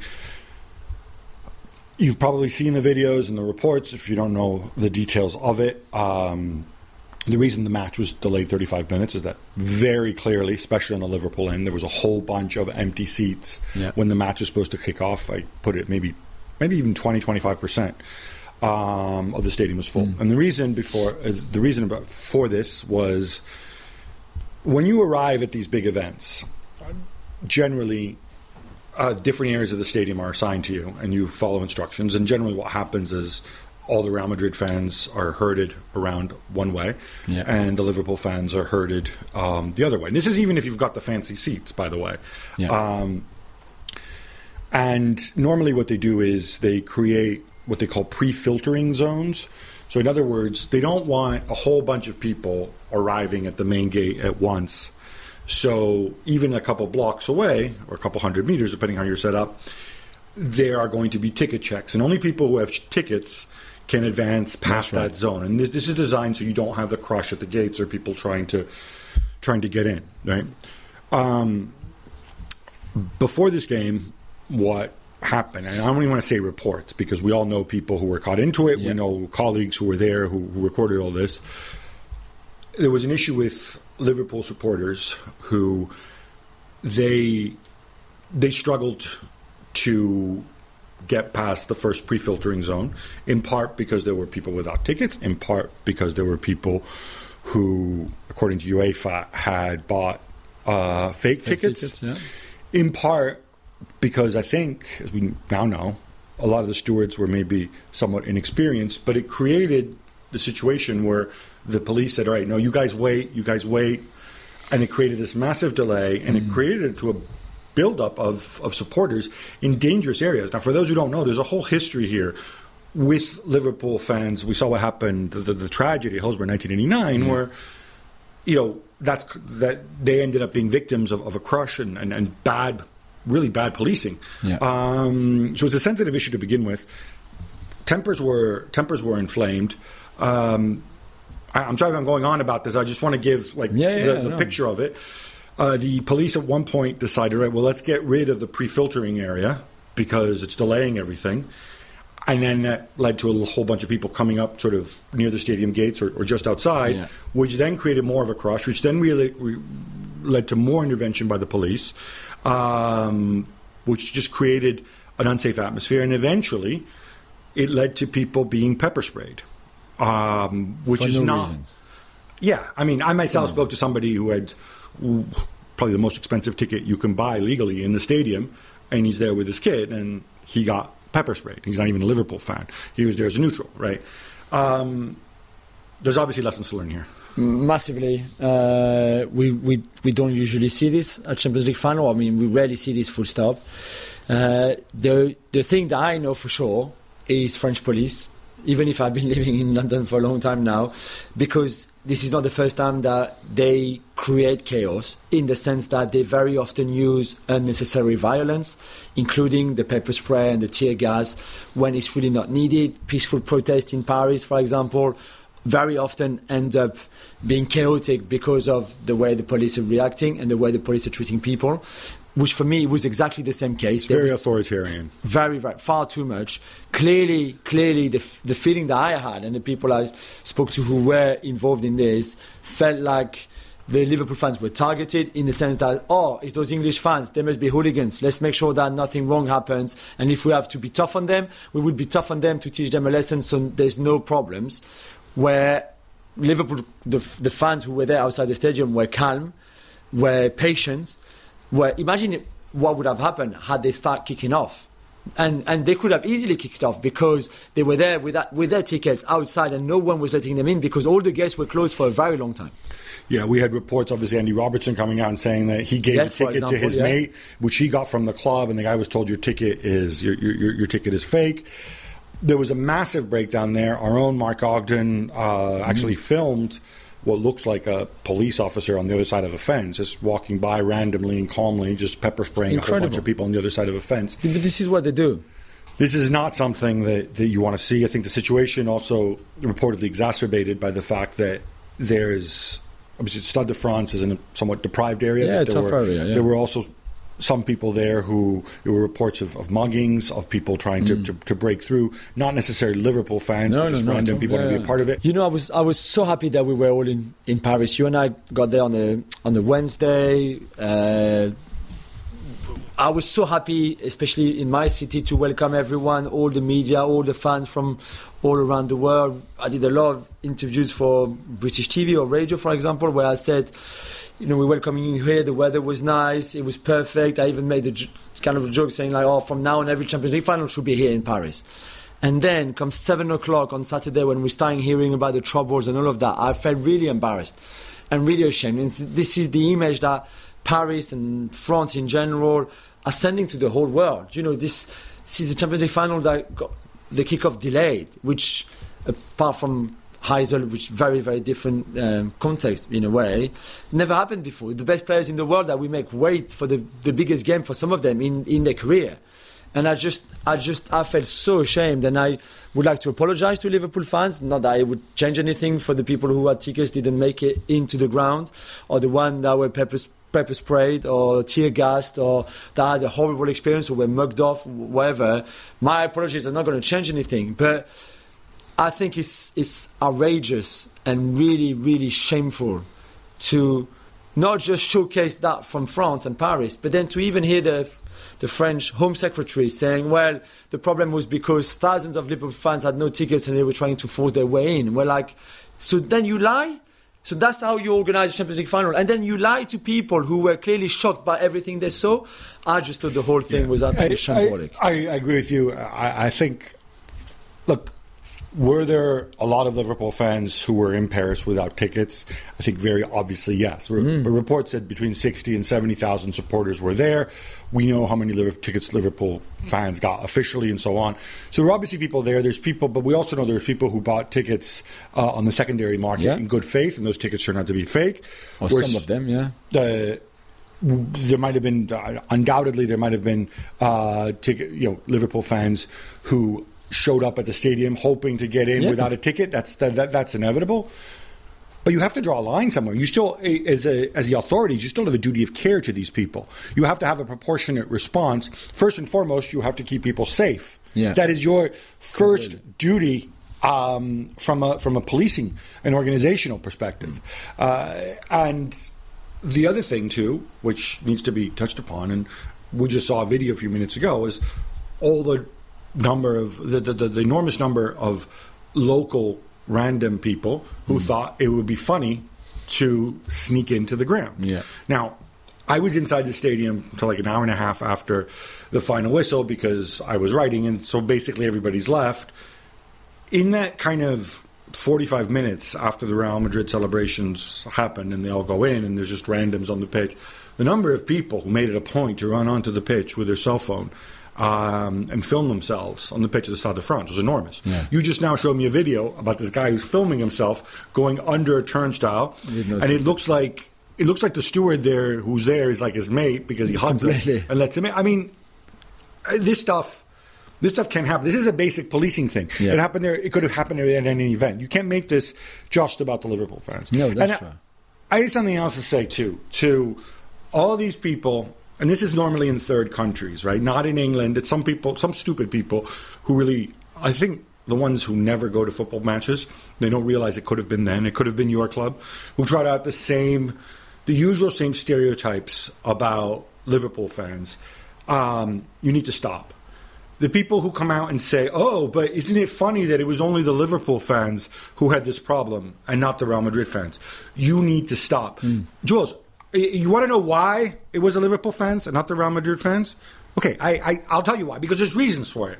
You've probably seen the videos and the reports if you don't know the details of it. Um, the reason the match was delayed thirty-five minutes is that very clearly, especially on the Liverpool end, there was a whole bunch of empty seats yeah. when the match was supposed to kick off. I put it maybe maybe even twenty, twenty-five percent um, of the stadium was full. Mm. And the reason before uh, the reason about, for this was when you arrive at these big events, generally uh, different areas of the stadium are assigned to you and you follow instructions. And generally what happens is all the Real Madrid fans are herded around one way, yeah. and the Liverpool fans are herded um, the other way. And this is even if you've got the fancy seats, by the way. Yeah. Um, and normally what they do is they create what they call pre-filtering zones. So in other words, they don't want a whole bunch of people arriving at the main gate at once. So even a couple blocks away, or a couple hundred meters, depending how you're set up, there are going to be ticket checks. And only people who have tickets can advance past right. that zone. And this, this is designed so you don't have the crush at the gates or people trying to trying to get in, right? Um, before this game, what happened, and I don't even want to say reports because we all know people who were caught into it. Yeah. We know colleagues who were there who, who recorded all this. There was an issue with Liverpool supporters who they they struggled to get past the first pre-filtering zone, in part because there were people without tickets, in part because there were people who, according to UEFA, had bought uh, fake, fake tickets, tickets yeah. in part because I think, as we now know, a lot of the stewards were maybe somewhat inexperienced, but it created the situation where the police said, all right, no, you guys wait, you guys wait, and it created this massive delay, and mm. it created to a buildup of, of supporters in dangerous areas. Now, for those who don't know, there's a whole history here with Liverpool fans. We saw what happened, the, the, the tragedy at Hillsborough in nineteen eighty-nine, mm. where, you know, that's that they ended up being victims of, of a crush and, and, and bad, really bad policing. Yeah. Um, so it's a sensitive issue to begin with. Tempers were tempers were inflamed. Um, I, I'm sorry if I'm going on about this. I just want to give like yeah, yeah, the, the no. picture of it. Uh, the police at one point decided, right, well, let's get rid of the pre-filtering area because it's delaying everything. And then that led to a whole bunch of people coming up sort of near the stadium gates or, or just outside, yeah. which then created more of a crush, which then really re- led to more intervention by the police, um, which just created an unsafe atmosphere. And eventually it led to people being pepper sprayed, um, which For is no not... reasons. Yeah, I mean, I myself no. spoke to somebody who had... probably the most expensive ticket you can buy legally in the stadium, and he's there with his kid, and he got pepper sprayed. He's not even a Liverpool fan. He was there as a neutral, right? Um, there's obviously lessons to learn here. Massively. Uh, we, we we don't usually see this at Champions League final. I mean, we rarely see this full stop. Uh, the the thing that I know for sure is French police, even if I've been living in London for a long time now, because this is not the first time that they create chaos, in the sense that they very often use unnecessary violence, including the pepper spray and the tear gas, when it's really not needed. Peaceful protests in Paris, for example, very often end up being chaotic because of the way the police are reacting and the way the police are treating people. which for me was exactly the same case. It's very was authoritarian. Very, very, far too much. Clearly, clearly, the the feeling that I had and the people I spoke to who were involved in this felt like the Liverpool fans were targeted in the sense that, oh, it's those English fans, they must be hooligans. Let's make sure that nothing wrong happens. And if we have to be tough on them, we would be tough on them to teach them a lesson so there's no problems. Where Liverpool, the, the fans who were there outside the stadium were calm, were patient, were, imagine what would have happened had they start kicking off. And and they could have easily kicked off because they were there with, that, with their tickets outside and no one was letting them in because all the gates were closed for a very long time. Yeah, we had reports, obviously, Andy Robertson coming out and saying that he gave yes, the ticket example, to his yeah. mate, which he got from the club, and the guy was told your ticket is your your, your ticket is fake. There was a massive breakdown there. Our own Mark Ogden uh, mm-hmm. actually filmed what looks like a police officer on the other side of a fence, just walking by randomly and calmly, just pepper spraying Incredible. a whole bunch of people on the other side of a fence. But this is what they do. This is not something that, that you want to see. I think the situation also reportedly exacerbated by the fact that there's, obviously, Stade de France is in a somewhat deprived area. Yeah, there tough were, area. Yeah. There were also some people there who, there were reports of, of muggings, of people trying to, mm. to, to break through, not necessarily Liverpool fans, no, but just no, random no, people yeah. want to be a part of it. You know, I was I was so happy that we were all in, in Paris. You and I got there on the on the Wednesday. Uh, I was so happy, especially in my city, to welcome everyone, all the media, all the fans from all around the world. I did a lot of interviews for British T V or radio, for example, where I said, you know, we're welcoming you here. The weather was nice. It was perfect. I even made a j- kind of a joke saying, like, oh, from now on, every Champions League final should be here in Paris. And then, come seven o'clock on Saturday, when we started hearing about the troubles and all of that, I felt really embarrassed and really ashamed. And this is the image that Paris and France in general are sending to the whole world. You know, this, this is the Champions League final that got the kickoff delayed, which, apart from Heysel, which very, very different um, context in a way, never happened before. The best players in the world that we make wait for the, the biggest game for some of them in, in their career. And I just, I just, I felt so ashamed, and I would like to apologise to Liverpool fans. Not that I would change anything for the people who had tickets didn't make it into the ground, or the one that were pepper, pepper sprayed or tear gassed, or that had a horrible experience or were mugged off, whatever. My apologies are not going to change anything, but I think it's it's outrageous and really, really shameful to not just showcase that from France and Paris, but then to even hear the the French Home Secretary saying, well, the problem was because thousands of Liverpool fans had no tickets and they were trying to force their way in. We're like, so then you lie? So that's how you organise the Champions League final. And then you lie to people who were clearly shocked by everything they saw. I just thought the whole thing yeah. was absolutely shambolic. I, I, I agree with you. I, I think, look, were there a lot of Liverpool fans who were in Paris without tickets? I think very obviously yes. Mm. But reports said between sixty and seventy thousand supporters were there. We know how many Liverpool tickets Liverpool fans got officially and so on. So there are obviously people there. There's people, but we also know there's people who bought tickets uh, on the secondary market yeah. in good faith, and those tickets turned out to be fake. Or Whereas, some of them, yeah. Uh, there might have been, uh, undoubtedly, there might have been uh, ticket, you know, Liverpool fans who showed up at the stadium hoping to get in yeah. without a ticket. That's that, that, that's inevitable. But you have to draw a line somewhere. You still, as a, as the authorities, you still have a duty of care to these people. You have to have a proportionate response. First and foremost, you have to keep people safe. Yeah. That is your first Completely. duty um, from a from a policing and organizational perspective. Mm. Uh, and the other thing too, which needs to be touched upon, and we just saw a video a few minutes ago, is all the number of the, the, the, the enormous number of local random people who mm. thought it would be funny to sneak into the ground. Yeah. Now, I was inside the stadium until like an hour and a half after the final whistle because I was writing, and so basically everybody's left. In that kind of forty-five minutes after the Real Madrid celebrations happen and they all go in and there's just randoms on the pitch, the number of people who made it a point to run onto the pitch with their cell phone Um, and film themselves on the pitch of the Stade de France was enormous. Yeah. You just now showed me a video about this guy who's filming himself going under a turnstile, and it looks like it looks like the steward there who's there is like his mate because he hugs Completely. him and lets him in. I mean, this stuff, this stuff can happen. This is a basic policing thing. Yeah. It happened there. It could have happened at any event. You can't make this just about the Liverpool fans. No, that's and true. I, I had something else to say too to all these people. and this is normally in third countries, right? Not in England. It's some people, some stupid people who really, I think the ones who never go to football matches, they don't realize it could have been them. It could have been your club, who trot out the same, the usual same stereotypes about Liverpool fans. Um, you need to stop. The people who come out and say, oh, but isn't it funny that it was only the Liverpool fans who had this problem and not the Real Madrid fans? You need to stop. Mm. Jules, you want to know why it was the Liverpool fans and not the Real Madrid fans? Okay, I, I, I'll tell you why, because there's reasons for it.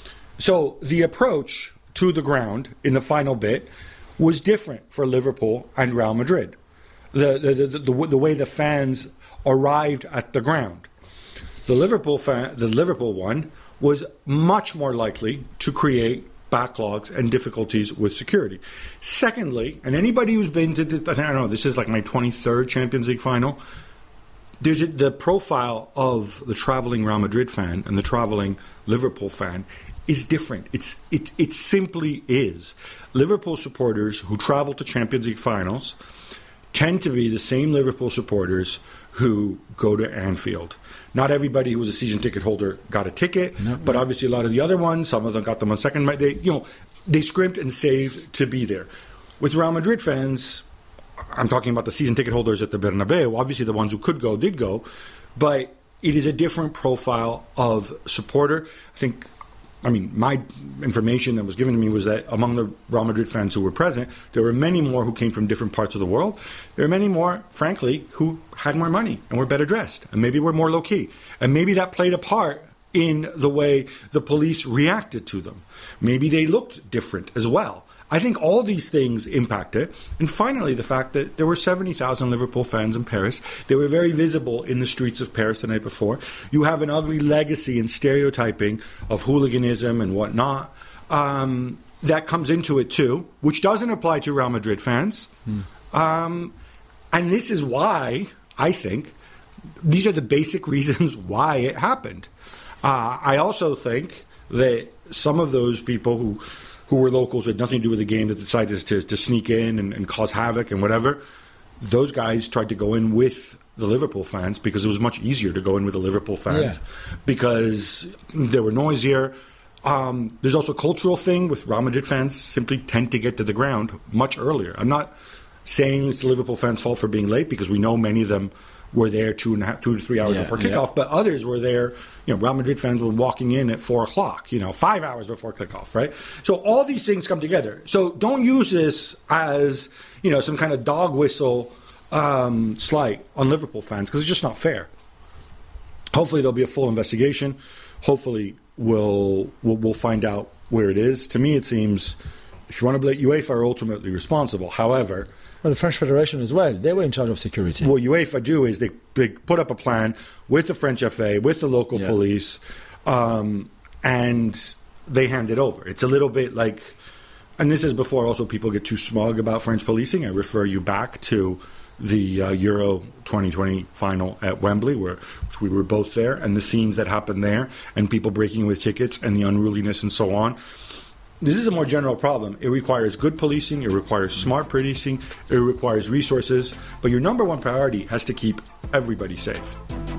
So the approach to the ground in the final bit was different for Liverpool and Real Madrid. The, the, the, the, the way the fans arrived at the ground. The Liverpool fan, the Liverpool one was much more likely to create backlogs and difficulties with security. Secondly, and anybody who's been to, I don't know, this is like my twenty-third Champions League final, there's a, the profile of the traveling Real Madrid fan and the traveling Liverpool fan is different. It's it it simply is. Liverpool supporters who travel to Champions League finals tend to be the same Liverpool supporters who go to Anfield. Not everybody who was a season ticket holder got a ticket, no, but no. obviously a lot of the other ones, some of them got them on second. They, you know, they scrimped and saved to be there. With Real Madrid fans, I'm talking about the season ticket holders at the Bernabeu. Obviously, the ones who could go did go, but it is a different profile of supporter. I think. I mean, my information that was given to me was that among the Real Madrid fans who were present, there were many more who came from different parts of the world. There were many more, frankly, who had more money and were better dressed and maybe were more low-key. And maybe that played a part in the way the police reacted to them. Maybe they looked different as well. I think all these things impact it. And finally, the fact that there were seventy thousand Liverpool fans in Paris. They were very visible in the streets of Paris the night before. You have an ugly legacy and stereotyping of hooliganism and whatnot. Um, that comes into it too, which doesn't apply to Real Madrid fans. Hmm. Um, and this is why, I think, these are the basic reasons why it happened. Uh, I also think that some of those people who... who were locals, had nothing to do with the game, that decided to, to sneak in and, and cause havoc and whatever, those guys tried to go in with the Liverpool fans because it was much easier to go in with the Liverpool fans yeah. because they were noisier. Um, there's also a cultural thing with Real Madrid fans simply tend to get to the ground much earlier. I'm not saying it's the Liverpool fans' fault for being late because we know many of them were there two and a half, two to three hours yeah, before kickoff, yeah. but others were there. You know, Real Madrid fans were walking in at four o'clock. You know, five hours before kickoff, right? So all these things come together. So don't use this as you know some kind of dog whistle um, slight on Liverpool fans because it's just not fair. Hopefully there'll be a full investigation. Hopefully we'll we'll, we'll find out where it is. To me, it seems if you want to blame UEFA are ultimately responsible. However. Well, the French Federation as well. They were in charge of security. What UEFA do is they, they put up a plan with the French F A, with the local yeah. police, um, and they hand it over. It's a little bit like, and this is before also people get too smug about French policing. I refer you back to the uh, Euro twenty twenty final at Wembley, where which we were both there, and the scenes that happened there, and people breaking with tickets, and the unruliness and so on. This is a more general problem. It requires good policing, it requires smart policing, it requires resources, but your number one priority has to keep everybody safe.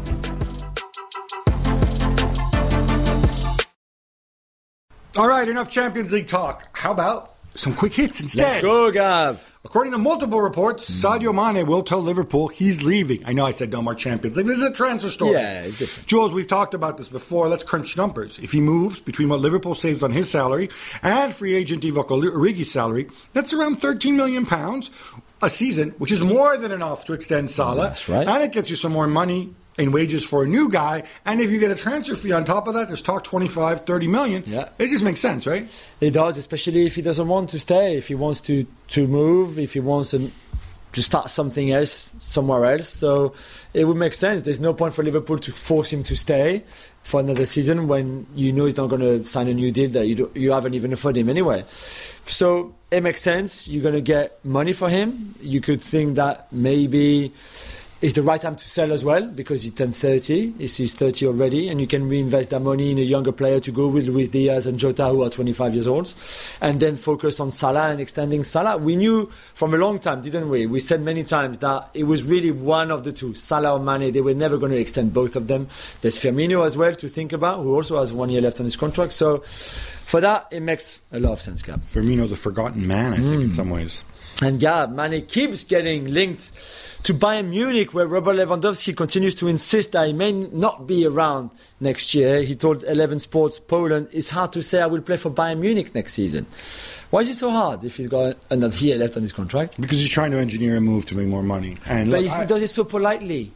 All right, enough Champions League talk. How about some quick hits instead? Let's go, Gab. According to multiple reports, mm. Sadio Mane will tell Liverpool he's leaving. I know I said no more Champions League. This is a transfer story. Yeah, it's different. Jules, we've talked about this before. Let's crunch numbers. If he moves between what Liverpool saves on his salary and free agent Divock Origi's salary, that's around thirteen million pounds a season, which is more than enough to extend Salah. That's right. And it gets you some more money in wages for a new guy, and if you get a transfer fee on top of that, there's talk twenty-five, thirty million. Yeah. It just makes sense, right? It does, especially if he doesn't want to stay, if he wants to, to move, if he wants to, to start something else somewhere else. So it would make sense. There's no point for Liverpool to force him to stay for another season when you know he's not going to sign a new deal that you don't, you haven't even offered him anyway. So it makes sense. You're going to get money for him. You could think that maybe it's the right time to sell as well because he turned thirty. He's thirty already, and you can reinvest that money in a younger player to go with Luis Diaz and Jota, who are twenty-five years old, and then focus on Salah and extending Salah. We knew from a long time, didn't we? We said many times that it was really one of the two, Salah or Mane. They were never going to extend both of them. There's Firmino as well to think about, who also has one year left on his contract. So for that, it makes a lot of sense, Gab. Firmino, the forgotten man, I think, mm. in some ways. And Gab, Mane keeps getting linked to Bayern Munich, where Robert Lewandowski continues to insist that he may not be around next year. He told Eleven Sports Poland, it's hard to say I will play for Bayern Munich next season. Why is it so hard if he's got another year left on his contract? Because he's trying to engineer a move to make more money. And but look, he I, does it so politely.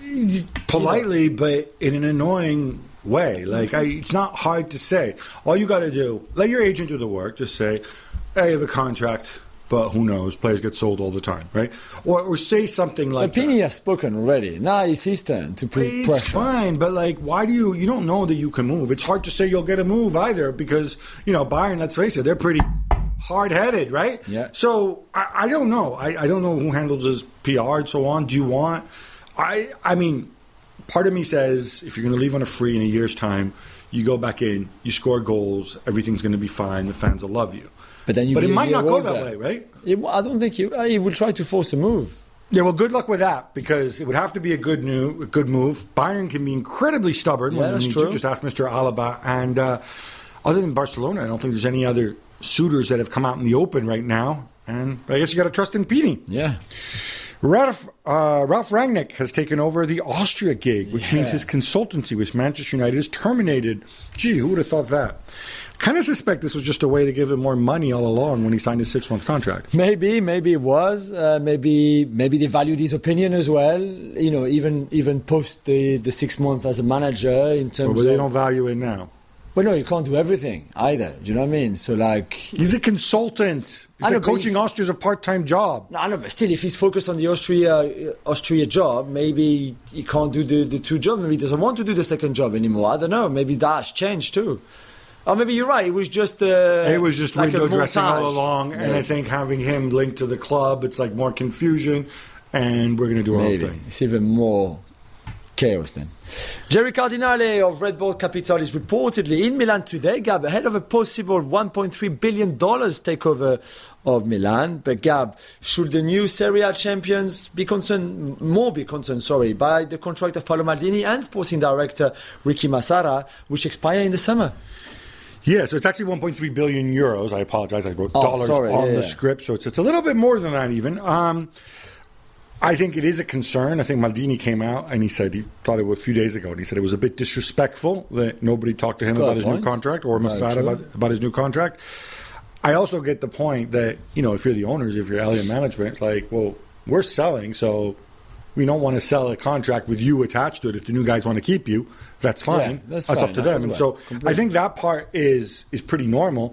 Politely, you know? But in an annoying way. Like, I, it's not hard to say. All you got to do, let your agent do the work. Just say, hey, I have a contract. But who knows? Players get sold all the time, right? Or, or say something like that. Pini has spoken already. Now it's his turn to put it's pressure. It's fine, but like, why do you? You don't know that you can move. It's hard to say you'll get a move either because you know Bayern. Let's face it, they're pretty hard-headed, right? Yeah. So I, I don't know. I, I don't know who handles his P R and so on. Do you want? I I mean, part of me says if you're going to leave on a free in a year's time, you go back in, you score goals, everything's going to be fine. The fans will love you. But, then you but it might not go older. that way, right? It, I don't think you. He will try to force a move. Yeah, well, good luck with that because it would have to be a good new, a good move. Bayern can be incredibly stubborn yeah, when they need true. to. Just ask Mister Alaba. And uh, other than Barcelona, I don't think there's any other suitors that have come out in the open right now. And I guess you got to trust in Pini. Yeah. Ralph, uh, Ralph Rangnick has taken over the Austria gig, which yeah. means his consultancy with Manchester United is terminated. Gee, who would have thought that? Kind of suspect this was just a way to give him more money all along when he signed his six-month contract. Maybe, maybe it was. Uh, maybe, maybe they valued his opinion as well. You know, even even post the, the six months as a manager in terms. Well, but of... they don't value it now. Well, no, you can't do everything either. Do you know what I mean? So, like, he's a consultant. He's know, a coaching Austria is a part-time job. No, I know, but still, if he's focused on the Austria Austria job, maybe he can't do the, the two jobs. Maybe he doesn't want to do the second job anymore. I don't know. Maybe that has changed too. Or maybe you're right. It was just uh, it was just like window dressing montage. all along, and yeah. I think having him linked to the club, it's like more confusion, and we're going to do our maybe. own thing. It's even more chaos then. Jerry Cardinale of Red Bull Capital is reportedly in Milan today, Gab, ahead of a possible one point three billion dollars takeover of Milan. But Gab, should the new Serie A champions be concerned, more be concerned, sorry, by the contract of Paolo Maldini and sporting director Ricky Massara, which expire in the summer? Yeah, so it's actually one point three billion euros. I apologize, I wrote oh, dollars sorry, on yeah, the yeah. script, so it's, it's a little bit more than that even. Um, I think it is a concern. I think Maldini came out and he said, he thought it was a few days ago, and he said it was a bit disrespectful that nobody talked to him about his points. new contract or Massara about, about his new contract. I also get the point that, you know, if you're the owners, if you're Elliott management, it's like, well, we're selling, so we don't want to sell a contract with you attached to it. If the new guys want to keep you, that's fine. Yeah, that's that's fine. up to That's them. And well. so Completely. I think that part is is pretty normal.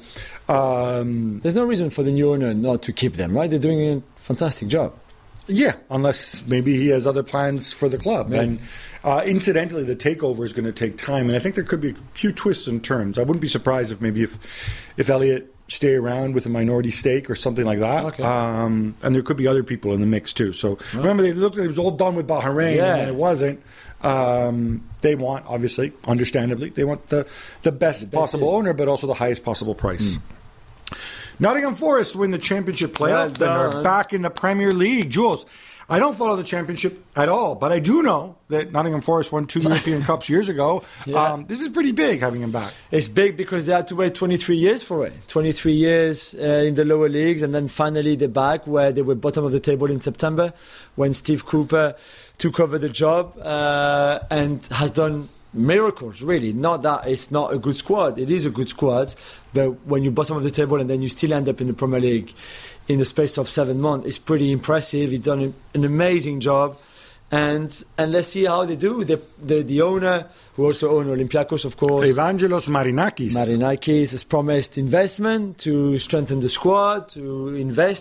Um, There's no reason for the new owner not to keep them, right? They're doing a fantastic job. Yeah, unless maybe he has other plans for the club. Yeah. And uh, incidentally, the takeover is going to take time, and I think there could be a few twists and turns. I wouldn't be surprised if maybe if if Elliott stay around with a minority stake or something like that. Okay. Um, and there could be other people in the mix too. So Oh. remember, they looked like it was all done with Bahrain, Yeah. and it wasn't. Um, they want, obviously, understandably, they want the the best, The best possible deal. owner, but also the highest possible price. Nottingham Forest win the championship playoff Well and are done. back in the Premier League. Jules, I don't follow the championship at all, but I do know that Nottingham Forest won two European Cups years ago. Yeah. Um, this is pretty big having him back. It's big because they had to wait twenty-three years for it. twenty-three years uh, in the lower leagues, and then finally they're back where they were bottom of the table in September when Steve Cooper took over the job uh, and has done miracles, really. Not that it's not a good squad. It is a good squad, but when you're bottom of the table and then you still end up in the Premier League in the space of seven months, it's pretty impressive. He's done an, an amazing job. And and let's see how they do. The, the, the owner, who also owns Olympiacos, of course, Evangelos Marinakis. Marinakis has promised investment to strengthen the squad, to invest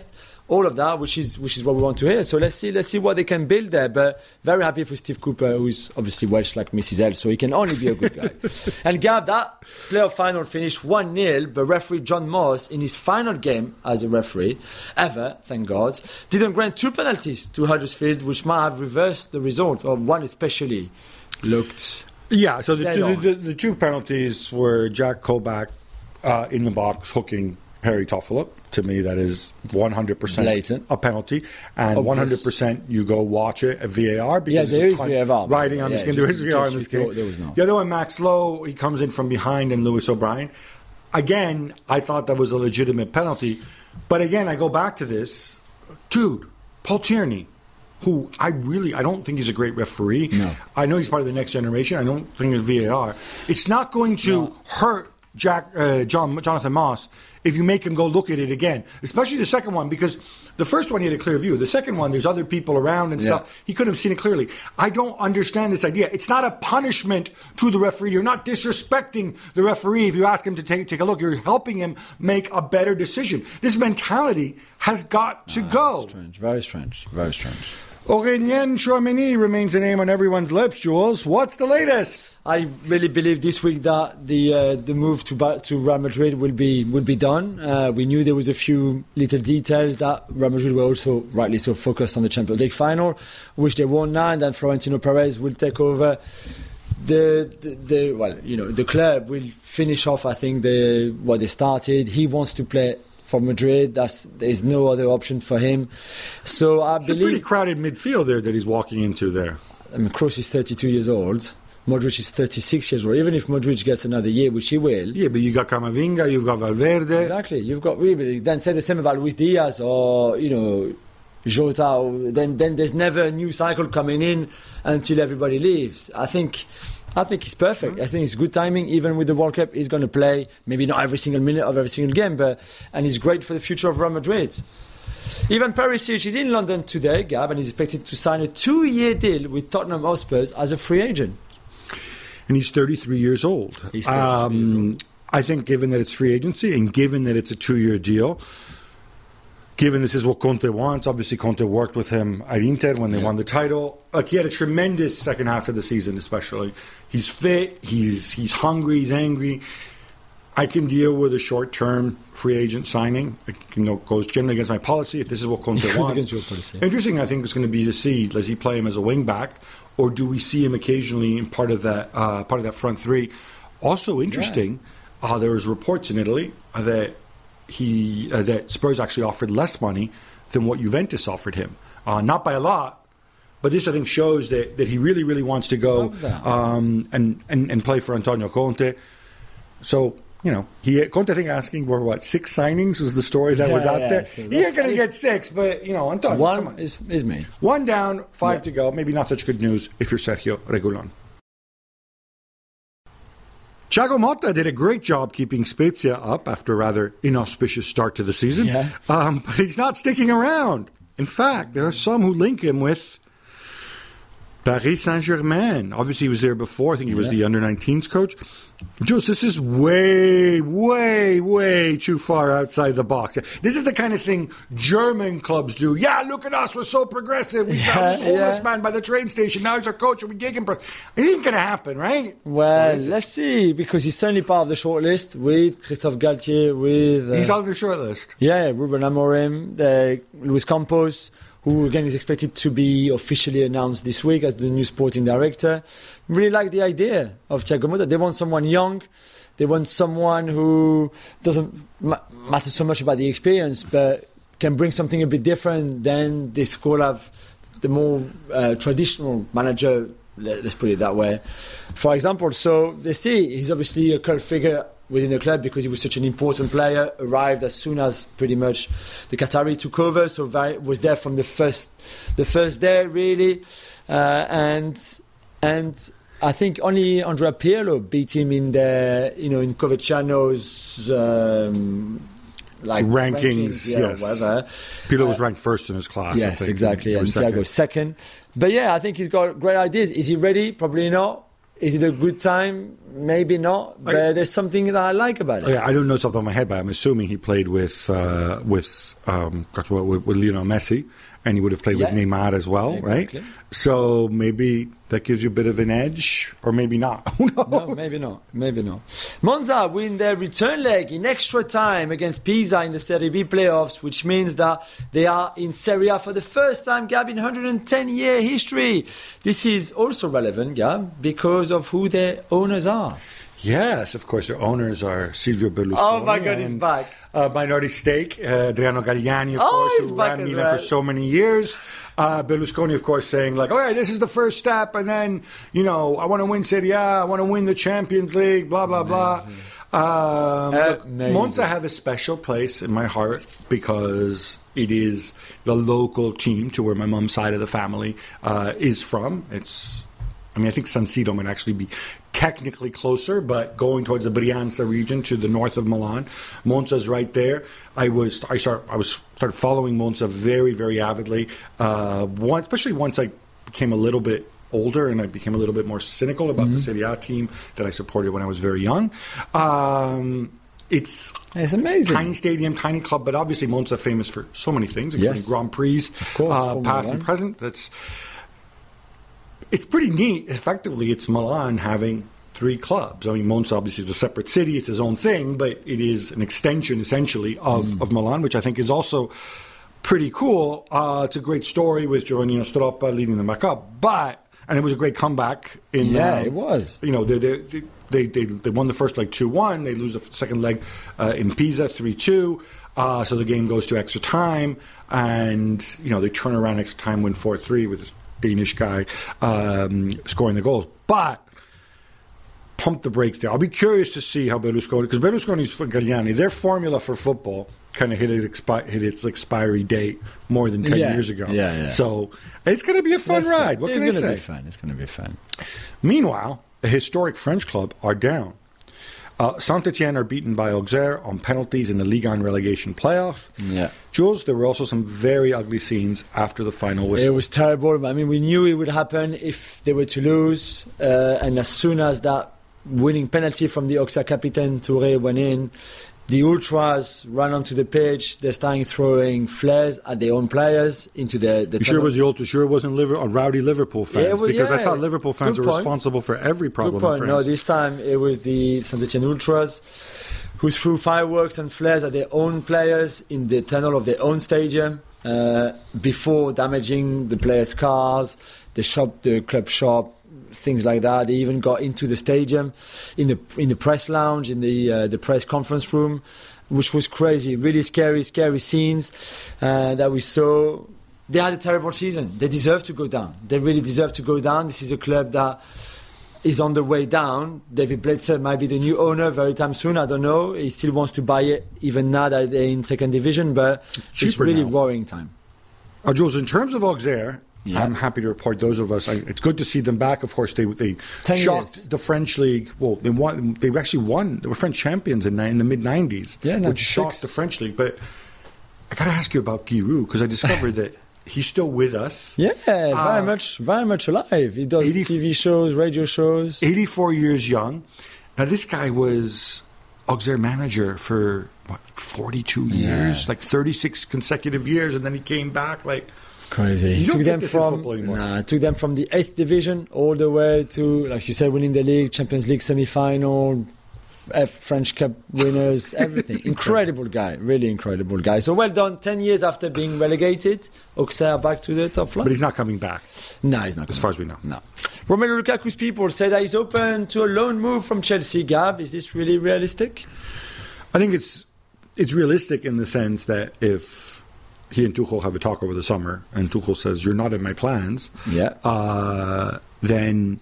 all of that, which is which is what we want to hear. So let's see let's see what they can build there. But very happy for Steve Cooper, who's obviously Welsh like Missus L, so he can only be a good guy. And Gab, that playoff final finished one nil, but referee John Moss, in his final game as a referee, ever, thank God, didn't grant two penalties to Huddersfield, which might have reversed the result, or one especially looked... Yeah, so the two, the, the two penalties were Jack Kovac uh, in the box hooking Harry Toffolo. To me, that is one hundred percent blatant. A penalty. And Obvious. one hundred percent you go watch it at V A R. Because yeah, there is ton- V A R. Riding on yeah, the skin. Just, there is V A R on the skin. There was no. The other one, Max Lowe, he comes in from behind, and Lewis O'Brien. Again, I thought that was a legitimate penalty. But again, I go back to this. Dude, Paul Tierney, who I really, I don't think he's a great referee. No. I know he's part of the next generation. I don't think it's V A R. It's not going to No. hurt Jack, uh, John, Jonathan Moss if you make him go look at it again, especially the second one, because the first one he had a clear view. The second one, there's other people around and Yeah. stuff. He couldn't have seen it clearly. I don't understand this idea. It's not a punishment to the referee. You're not disrespecting the referee if you ask him to take, take a look. You're helping him make a better decision. This mentality has got to Ah, go. Strange, very strange, very strange. Aurélien Chouameni remains a name on everyone's lips, Jules. What's the latest? I really believe this week that the uh, the move to Ba- to Real Madrid will be will be done. Uh, we knew there was a few little details that Real Madrid were also rightly so focused on the Champions League final, which they won now, and then Florentino Perez will take over. The, the the well, you know, the club will finish off. I think the what they started. He wants to play for Madrid. That's, there's no other option for him. So I It's a believe pretty crowded midfield there that he's walking into there. I mean, Kroos is thirty-two years old. Modric is thirty-six years old. Even if Modric gets another year, which he will. Yeah, but you got Camavinga, you've got Valverde. Exactly. You've got really. Then say the same about Luis Diaz or, you know, Jota. Or, then, then there's never a new cycle coming in until everybody leaves. I think. I think it's perfect. I think it's good timing. Even with the World Cup, he's going to play maybe not every single minute of every single game, but and he's great for the future of Real Madrid. Even Perisic is in London today, Gab, and he's expected to sign a two-year deal with Tottenham Hotspur as a free agent. And he's thirty-three years old. He's thirty-three um, years old. I think given that it's free agency and given that it's a two-year deal, given this is what Conte wants, obviously Conte worked with him at Inter when they Yeah. won the title. Like, he had a tremendous second half of the season, especially. He's fit, he's he's hungry, he's angry. I can deal with a short-term free agent signing. It you know, goes generally against my policy if this is what Conte Goes wants. against your policy, yeah. Interesting, I think, is going to be to see, does he play him as a wing-back, or do we see him occasionally in part of that, uh, part of that front three? Also interesting, uh, there was reports in Italy uh, that he uh, that Spurs actually offered less money than what Juventus offered him. Uh, not by a lot, but this, I think, shows that, that he really, really wants to go um, and, and, and play for Antonio Conte. So, you know, he Conte, I think, asking for, what, six signings was the story that Yeah, was out yeah, there. so He that's- ain't going to get six, but, you know, Antonio, come One on. is, is me. One down, five Yeah. to go. Maybe not such good news if you're Sergio Reguilon. Thiago Motta did a great job keeping Spezia up after a rather inauspicious start to the season. Yeah. Um, but he's not sticking around. In fact, there are some who link him with Paris Saint-Germain. Obviously, he was there before. I think he was Yeah. the under nineteens coach. Jules, this is way, way, way too far outside the box. This is the kind of thing German clubs do. Yeah, look at us. We're so progressive. We found Yeah, this homeless yeah. man by the train station. Now he's our coach and we gig him. It ain't going to happen, right? Well, let's see, because he's certainly part of the shortlist with Christophe Galtier, with... Uh, He's on the short list. Yeah, Ruben Amorim, uh, Luis Campos, who again is expected to be officially announced this week as the new sporting director. Really like the idea of Thiago Motta. They want someone young. They want someone who doesn't ma- matter so much about the experience, but can bring something a bit different than this call of the more uh, traditional manager. let- Let's put it that way. For example, so they see he's obviously a cult figure within the club because he was such an important player, arrived as soon as pretty much the Qatari took over, so very, was there from the first the first day, really. Uh, and and I think only Andrea Pirlo beat him in the, you know, in Coverciano's um, like Rankings, yeah, yes. whatever. Pirlo was ranked first in his class. I Yes, think, exactly. or And second. Thiago second. But yeah, I think he's got great ideas. Is he ready? Probably not. Is it a good time? Maybe not, but I, there's something that I like about it. Yeah, I don't know something off my head, but I'm assuming he played with uh, with, um, with with Lionel Messi, and he would have played Yeah. with Neymar as well, Exactly. right? So maybe that gives you a bit of an edge, or maybe not. Who knows? No, maybe not. Maybe not. Monza win their return leg in extra time against Pisa in the Serie B playoffs, which means that they are in Serie A for the first time, Gab, in one hundred ten year history. This is also relevant, Gab, because of who their owners are. Yes, of course. Their owners are Silvio Berlusconi. Oh my God, he's and, back. Uh, Minority Stake, uh, Adriano Galliani, of Oh, course, he's who back ran as Milan well. for so many years. Uh, Berlusconi, of course, saying like, "All right, this is the first step, and then you know, I want to win Serie A, I want to win the Champions League, blah blah blah." Um, look, Amazing. Monza have a special place in my heart because it is the local team to where my mom's side of the family uh, is from. It's, I mean, I think San Siro might actually be technically closer, but going towards the Brianza region to the north of Milan, Monza's right there. I was I start I was started following Monza very very avidly. Uh, one, especially once I became a little bit older and I became a little bit more cynical about Mm-hmm. the Serie A team that I supported when I was very young. Um, it's It's amazing. tiny stadium, tiny club, but obviously Monza famous for so many things, including Yes. Grand Prix, course, uh, Formula past One. and present. That's it's pretty neat. Effectively, it's Milan having three clubs. I mean, Monza obviously is a separate city; it's its own thing, but it is an extension, essentially, of, Mm. of Milan, which I think is also pretty cool. Uh, it's a great story with Giovannino Stroppa leading them back up, but and it was a great comeback. In Yeah, um, it was. You know, they they they they, they won the first leg two one. They lose the second leg uh, in Pisa three two. Uh, so the game goes to extra time, and you know they turn around extra time, win four three with this Danish guy um, scoring the goals. But pump the brakes there. I'll be curious to see how Berlusconi, because Berlusconi's for Galliani, their formula for football kind of hit, it expi- hit its expiry date more than ten Yeah. years ago. Yeah, yeah. So it's going to be a fun Listen, ride. What it's can I gonna say? be fun. It's going to be fun. Meanwhile, a historic French club are down. Uh, Saint-Etienne are beaten by Auxerre on penalties in the Ligue one relegation playoff. Yeah. Jules, there were also some very ugly scenes after the final It whistle. was terrible. I mean, we knew it would happen if they were to lose. Uh, and as soon as that winning penalty from the Auxerre captain Touré went in, the ultras ran onto the pitch. They started throwing flares at their own players into the. the You sure it tunnel. was the ultra? Sure it wasn't liver, uh, rowdy Liverpool fans? Yeah, it was- because I yeah. thought Liverpool fans Good are point. responsible for every problem Good point. in No, France. this time it was the Saint-Etienne ultras who threw fireworks and flares at their own players in the tunnel of their own stadium uh, before damaging the players' cars, the shop, the club shop, things like that. They even got into the stadium, in the in the press lounge, in the uh, the press conference room, which was crazy. Really scary, scary scenes uh, that we saw. They had a terrible season. They deserve to go down. They really deserve to go down. This is a club that is on the way down. David Bledsoe might be the new owner very time soon. I don't know. He still wants to buy it, even now that they're in second division. But it's Cheaper really now. roaring time. Uh, Jules, in terms of Auxerre, Yeah. I'm happy to report those of us. I, it's good to see them back. Of course, they they Ten shocked years. the French league. Well, they won. They actually won. They were French champions in, ni- in the mid nineties, Yeah, which ninety-six. shocked the French league. But I got to ask you about Giroud because I discovered that he's still with us. Yeah, very Uh, much, very much alive. He does eighty T V shows, radio shows. eighty-four years young. Now, this guy was Auxerre manager for what, forty-two years, Yeah. like thirty-six consecutive years, and then he came back like. Crazy. You He don't took get them this in from football anymore. nah, took them from the eighth division all the way to, like you said, winning the league, Champions League semi-final, F French Cup winners, everything. Incredible guy, really incredible guy. So well done. Ten years after being relegated, Auxerre back to the top flight. But he's not coming back, No, he's not. as coming. far as we know. No. Romelu Lukaku's people say that he's open to a loan move from Chelsea. Gab, is this really realistic? I think it's it's realistic in the sense that if he and Tuchel have a talk over the summer, and Tuchel says you're not in my plans, Yeah. uh, then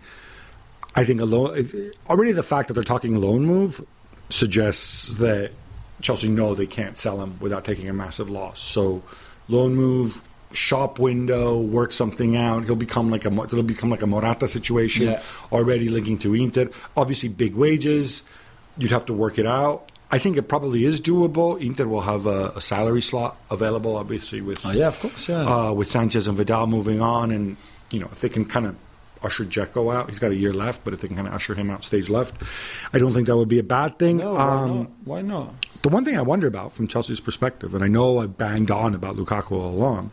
I think a loan. it's- Already the fact that they're talking loan move suggests that Chelsea know they can't sell him without taking a massive loss. So loan move, shop window, work something out. He'll become like a it'll become like a Morata situation. Yeah. Already linking to Inter. Obviously, big wages. You'd have to work it out. I think it probably is doable. Inter will have a, a salary slot available, obviously, with Oh, yeah, of course, yeah. uh, with Sanchez and Vidal moving on, and you know if they can kind of usher Dzeko out. He's got a year left, but if they can kind of usher him out stage left, I don't think that would be a bad thing. No, why um, not? Why not? The one thing I wonder about from Chelsea's perspective, and I know I've banged on about Lukaku all along,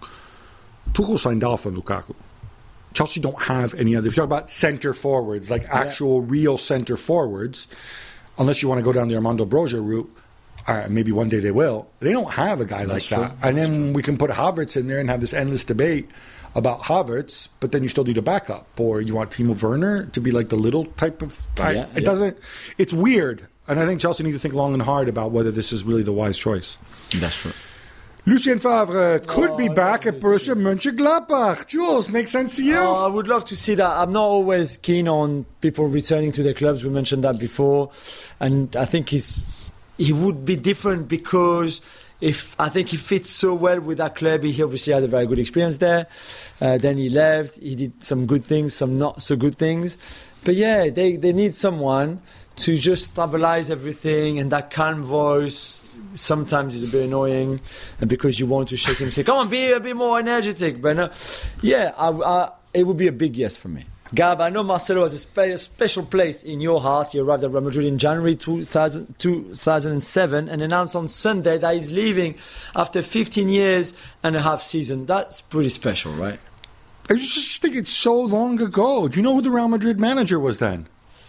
Tuchel signed off on Lukaku. Chelsea don't have any other. If you talk about centre forwards, like actual yeah. real centre forwards, unless you want to go down the Armando Broja route, all right, maybe one day they will. They don't have a guy That's like true. that. And That's then true. we can put Havertz in there and have this endless debate about Havertz, but then you still need a backup. Or you want Timo Werner to be like the little type of... I, yeah, it yeah. doesn't... It's weird. And I think Chelsea need to think long and hard about whether this is really the wise choice. That's true. Lucien Favre could oh, be back at Borussia Mönchengladbach. Jules, makes sense to you? Oh, I would love to see that. I'm not always keen on people returning to their clubs. We mentioned that before. And I think he's, he would be different because if I think he fits so well with that club. He obviously had a very good experience there. Uh, then he left. He did some good things, some not so good things. But yeah, they, they need someone to just stabilize everything, and that calm voice sometimes is a bit annoying, and because you want to shake him and say, come on, be a bit more energetic. But no, yeah, I, I, it would be a big yes for me. Gab, I know Marcelo has a, spe- a special place in your heart. He arrived at Real Madrid in January two thousand, two thousand seven and announced on Sunday that he's leaving after fifteen years and a half season. That's pretty special, right? I just think it's so long ago. Do you know who the Real Madrid manager was then?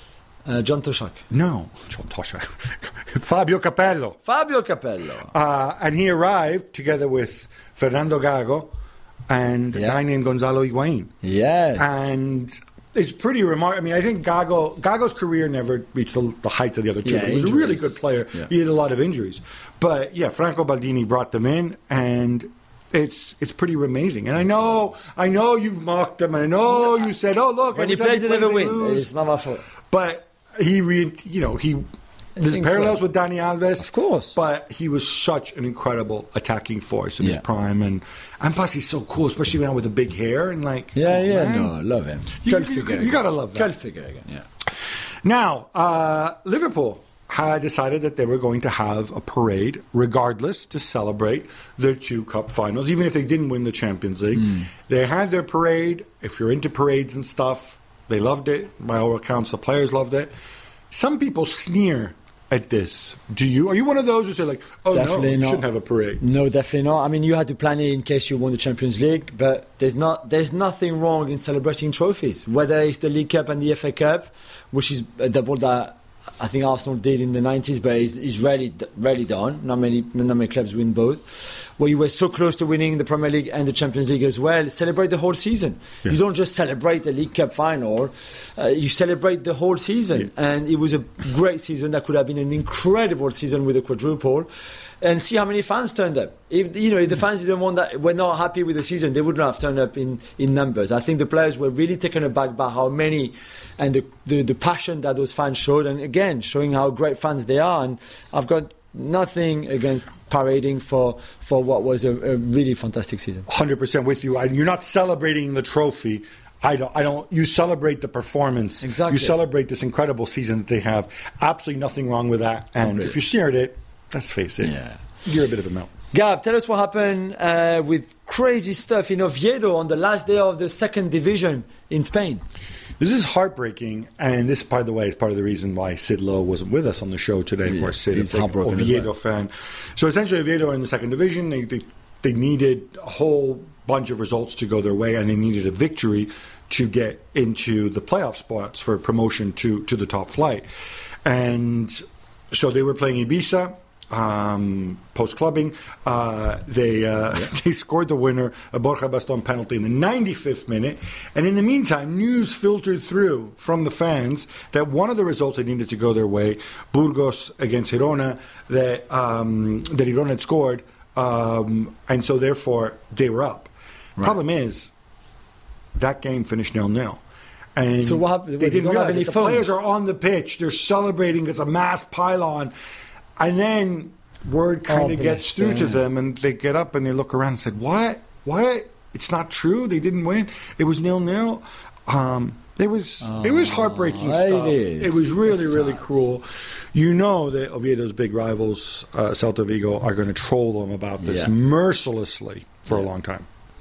Uh, John Toshak. No, John Toshak. Fabio Capello. Fabio Capello. Uh, and he arrived together with Fernando Gago and Yeah. a guy named Gonzalo Higuain. Yes. And it's pretty remarkable. I mean, I think Gago Gago's career never reached the, the heights of the other two. Yeah, but he was a really injuries. good player. Yeah. He had a lot of injuries. But yeah, Franco Baldini brought them in, and it's it's pretty amazing. And I know I know you've mocked him, and I know you said, "Oh, look, when he every time plays, they never they win. lose." It's not my fault. But he, re, you know, he. There's Incredible. parallels with Dani Alves, Of course. but he was such an incredible attacking force in Yeah. his prime, and and plus he's so cool, especially now with the big hair and like. Yeah, come on, yeah, man. no, I love him. You- Cult you- figure you again. gotta love that. Cult figure again, yeah. Now, uh, Liverpool had decided that they were going to have a parade, regardless, to celebrate their two cup finals, even if they didn't win the Champions League. Mm. They had their parade. If you're into parades and stuff, they loved it. By all accounts, the players loved it. Some people sneer at this. Do you? Are you one of those who say like, "Oh Definitely no, you not. shouldn't have a parade"? No, definitely not. I mean, you had to plan it in case you won the Champions League, but there's not there's nothing wrong in celebrating trophies, whether it's the League Cup and the F A Cup, which is a double that I think Arsenal did in the nineties, but it's, it's rarely rarely done. Not many not many clubs win both. Where you were so close to winning the Premier League and the Champions League as well, celebrate the whole season. Yeah. You don't just celebrate the League Cup final; uh, you celebrate the whole season. Yeah. And it was a great season. That could have been an incredible season with a quadruple. And see how many fans turned up. If you know, if the fans didn't want that, were not happy with the season, they wouldn't have turned up in, in numbers. I think the players were really taken aback by how many and the, the the passion that those fans showed, and again showing how great fans they are. And I've got nothing against parading for for what was a, a really fantastic season. one hundred percent with you. I, you're not celebrating the trophy. I don't. I don't. You celebrate the performance. Exactly. You celebrate this incredible season that they have. Absolutely nothing wrong with that. And Completely. if you shared it, let's face it, Yeah. you're a bit of a melt. Gab, tell us what happened uh, with crazy stuff in Oviedo on the last day of the second division in Spain. This is heartbreaking, and this, by the way, is part of the reason why Sid Lowe wasn't with us on the show today. Of Yeah, course, Sid he's is a big heartbroken as Oviedo well. fan. So essentially, Oviedo are in the second division. They, they they needed a whole bunch of results to go their way, and they needed a victory to get into the playoff spots for promotion to to the top flight. And so they were playing Ibiza. Um, post clubbing, uh, they uh, they scored the winner, a Borja Baston penalty in the ninety-fifth minute. And in the meantime, news filtered through from the fans that one of the results that needed to go their way, Burgos against Girona, that um, that Girona had scored, um, and so therefore they were up. Right. Problem is, that game finished nil nil. And So what happened? They They didn't don't have realize any it. The phones? players are on the pitch. They're celebrating. It's a mass pylon. And then word kind Oh, of gets bless through to them. them, and they get up and they look around and said, "What? What? It's not true. They didn't win. It was nil nil." Um, it was it was heartbreaking it stuff. is. It was really It's really sad. cruel. You know that Oviedo's big rivals, uh, Celta Vigo, are going to troll them about this Yeah. mercilessly for a long time.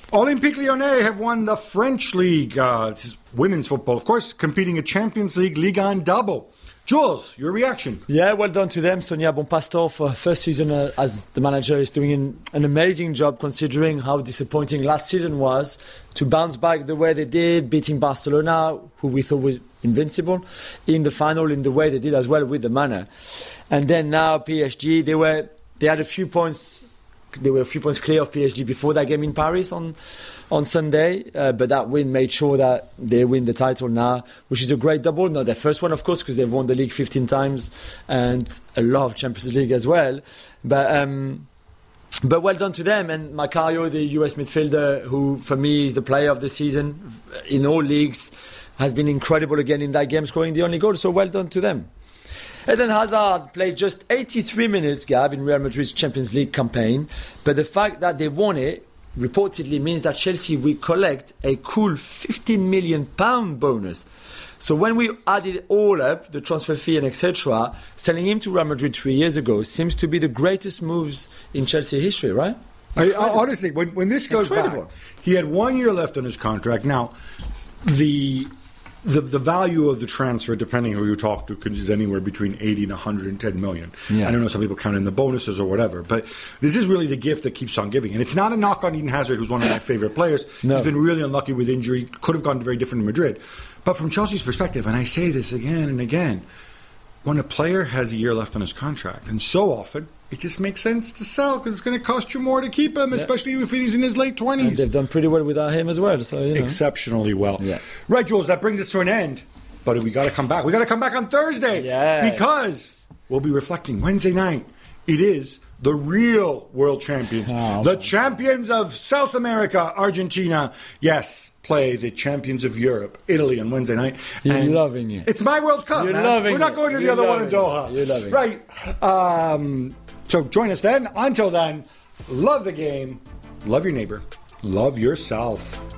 Olympique Lyonnais have won the French League. Uh, this is women's football, of course, competing at Champions League, Ligue one double. Jules, your reaction? Yeah, well done to them. Sonia Bonpastor, for her first season uh, as the manager, is doing an, an amazing job considering how disappointing last season was. To bounce back the way they did, beating Barcelona, who we thought was invincible, in the final in the way they did as well with the manner. And then now P S G, they were they had a few points. They were a few points clear of P S G before that game in Paris on on Sunday, uh, but that win made sure that they win the title now, which is a great double. Not their first one, of course, because they've won the league fifteen times and a lot of Champions League as well. But um, but well done to them. And Macario, the U S midfielder, who for me is the player of the season in all leagues, has been incredible again in that game, scoring the only goal. So well done to them. Eden Hazard played just eighty-three minutes, Gab, in Real Madrid's Champions League campaign. But the fact that they won it reportedly means that Chelsea will collect a cool fifteen million pounds bonus. So when we add it all up, the transfer fee and et cetera, selling him to Real Madrid three years ago seems to be the greatest moves in Chelsea history, right? I, honestly, when, when this goes Incredible. back, he had one year left on his contract. Now, the... The, the value of the transfer, depending who you talk to, is anywhere between eighty and one hundred ten million. Yeah. I don't know, some people count in the bonuses or whatever, but this is really the gift that keeps on giving. And it's not a knock on Eden Hazard, who's one of my favorite players. No. He's been really unlucky with injury, could have gone very different in Madrid. But from Chelsea's perspective, and I say this again and again, when a player has a year left on his contract, and so often, it just makes sense to sell because it's going to cost you more to keep him, yeah. especially if he's in his late twenties. And they've done pretty well without him as well. So you know. Exceptionally well. Yeah. Right, Jules, that brings us to an end. But we got to come back. We got to come back on Thursday yes. because we'll be reflecting Wednesday night. It is the real world champions, oh, the champions of South America, Argentina. Yes. Play the champions of Europe, Italy, on Wednesday night. You're and loving it. It's my World Cup, You're man. Loving We're not it. going to the You're other one in Doha. It. You're loving right. it. Um, so join us then. Until then, love the game, love your neighbor, love yourself.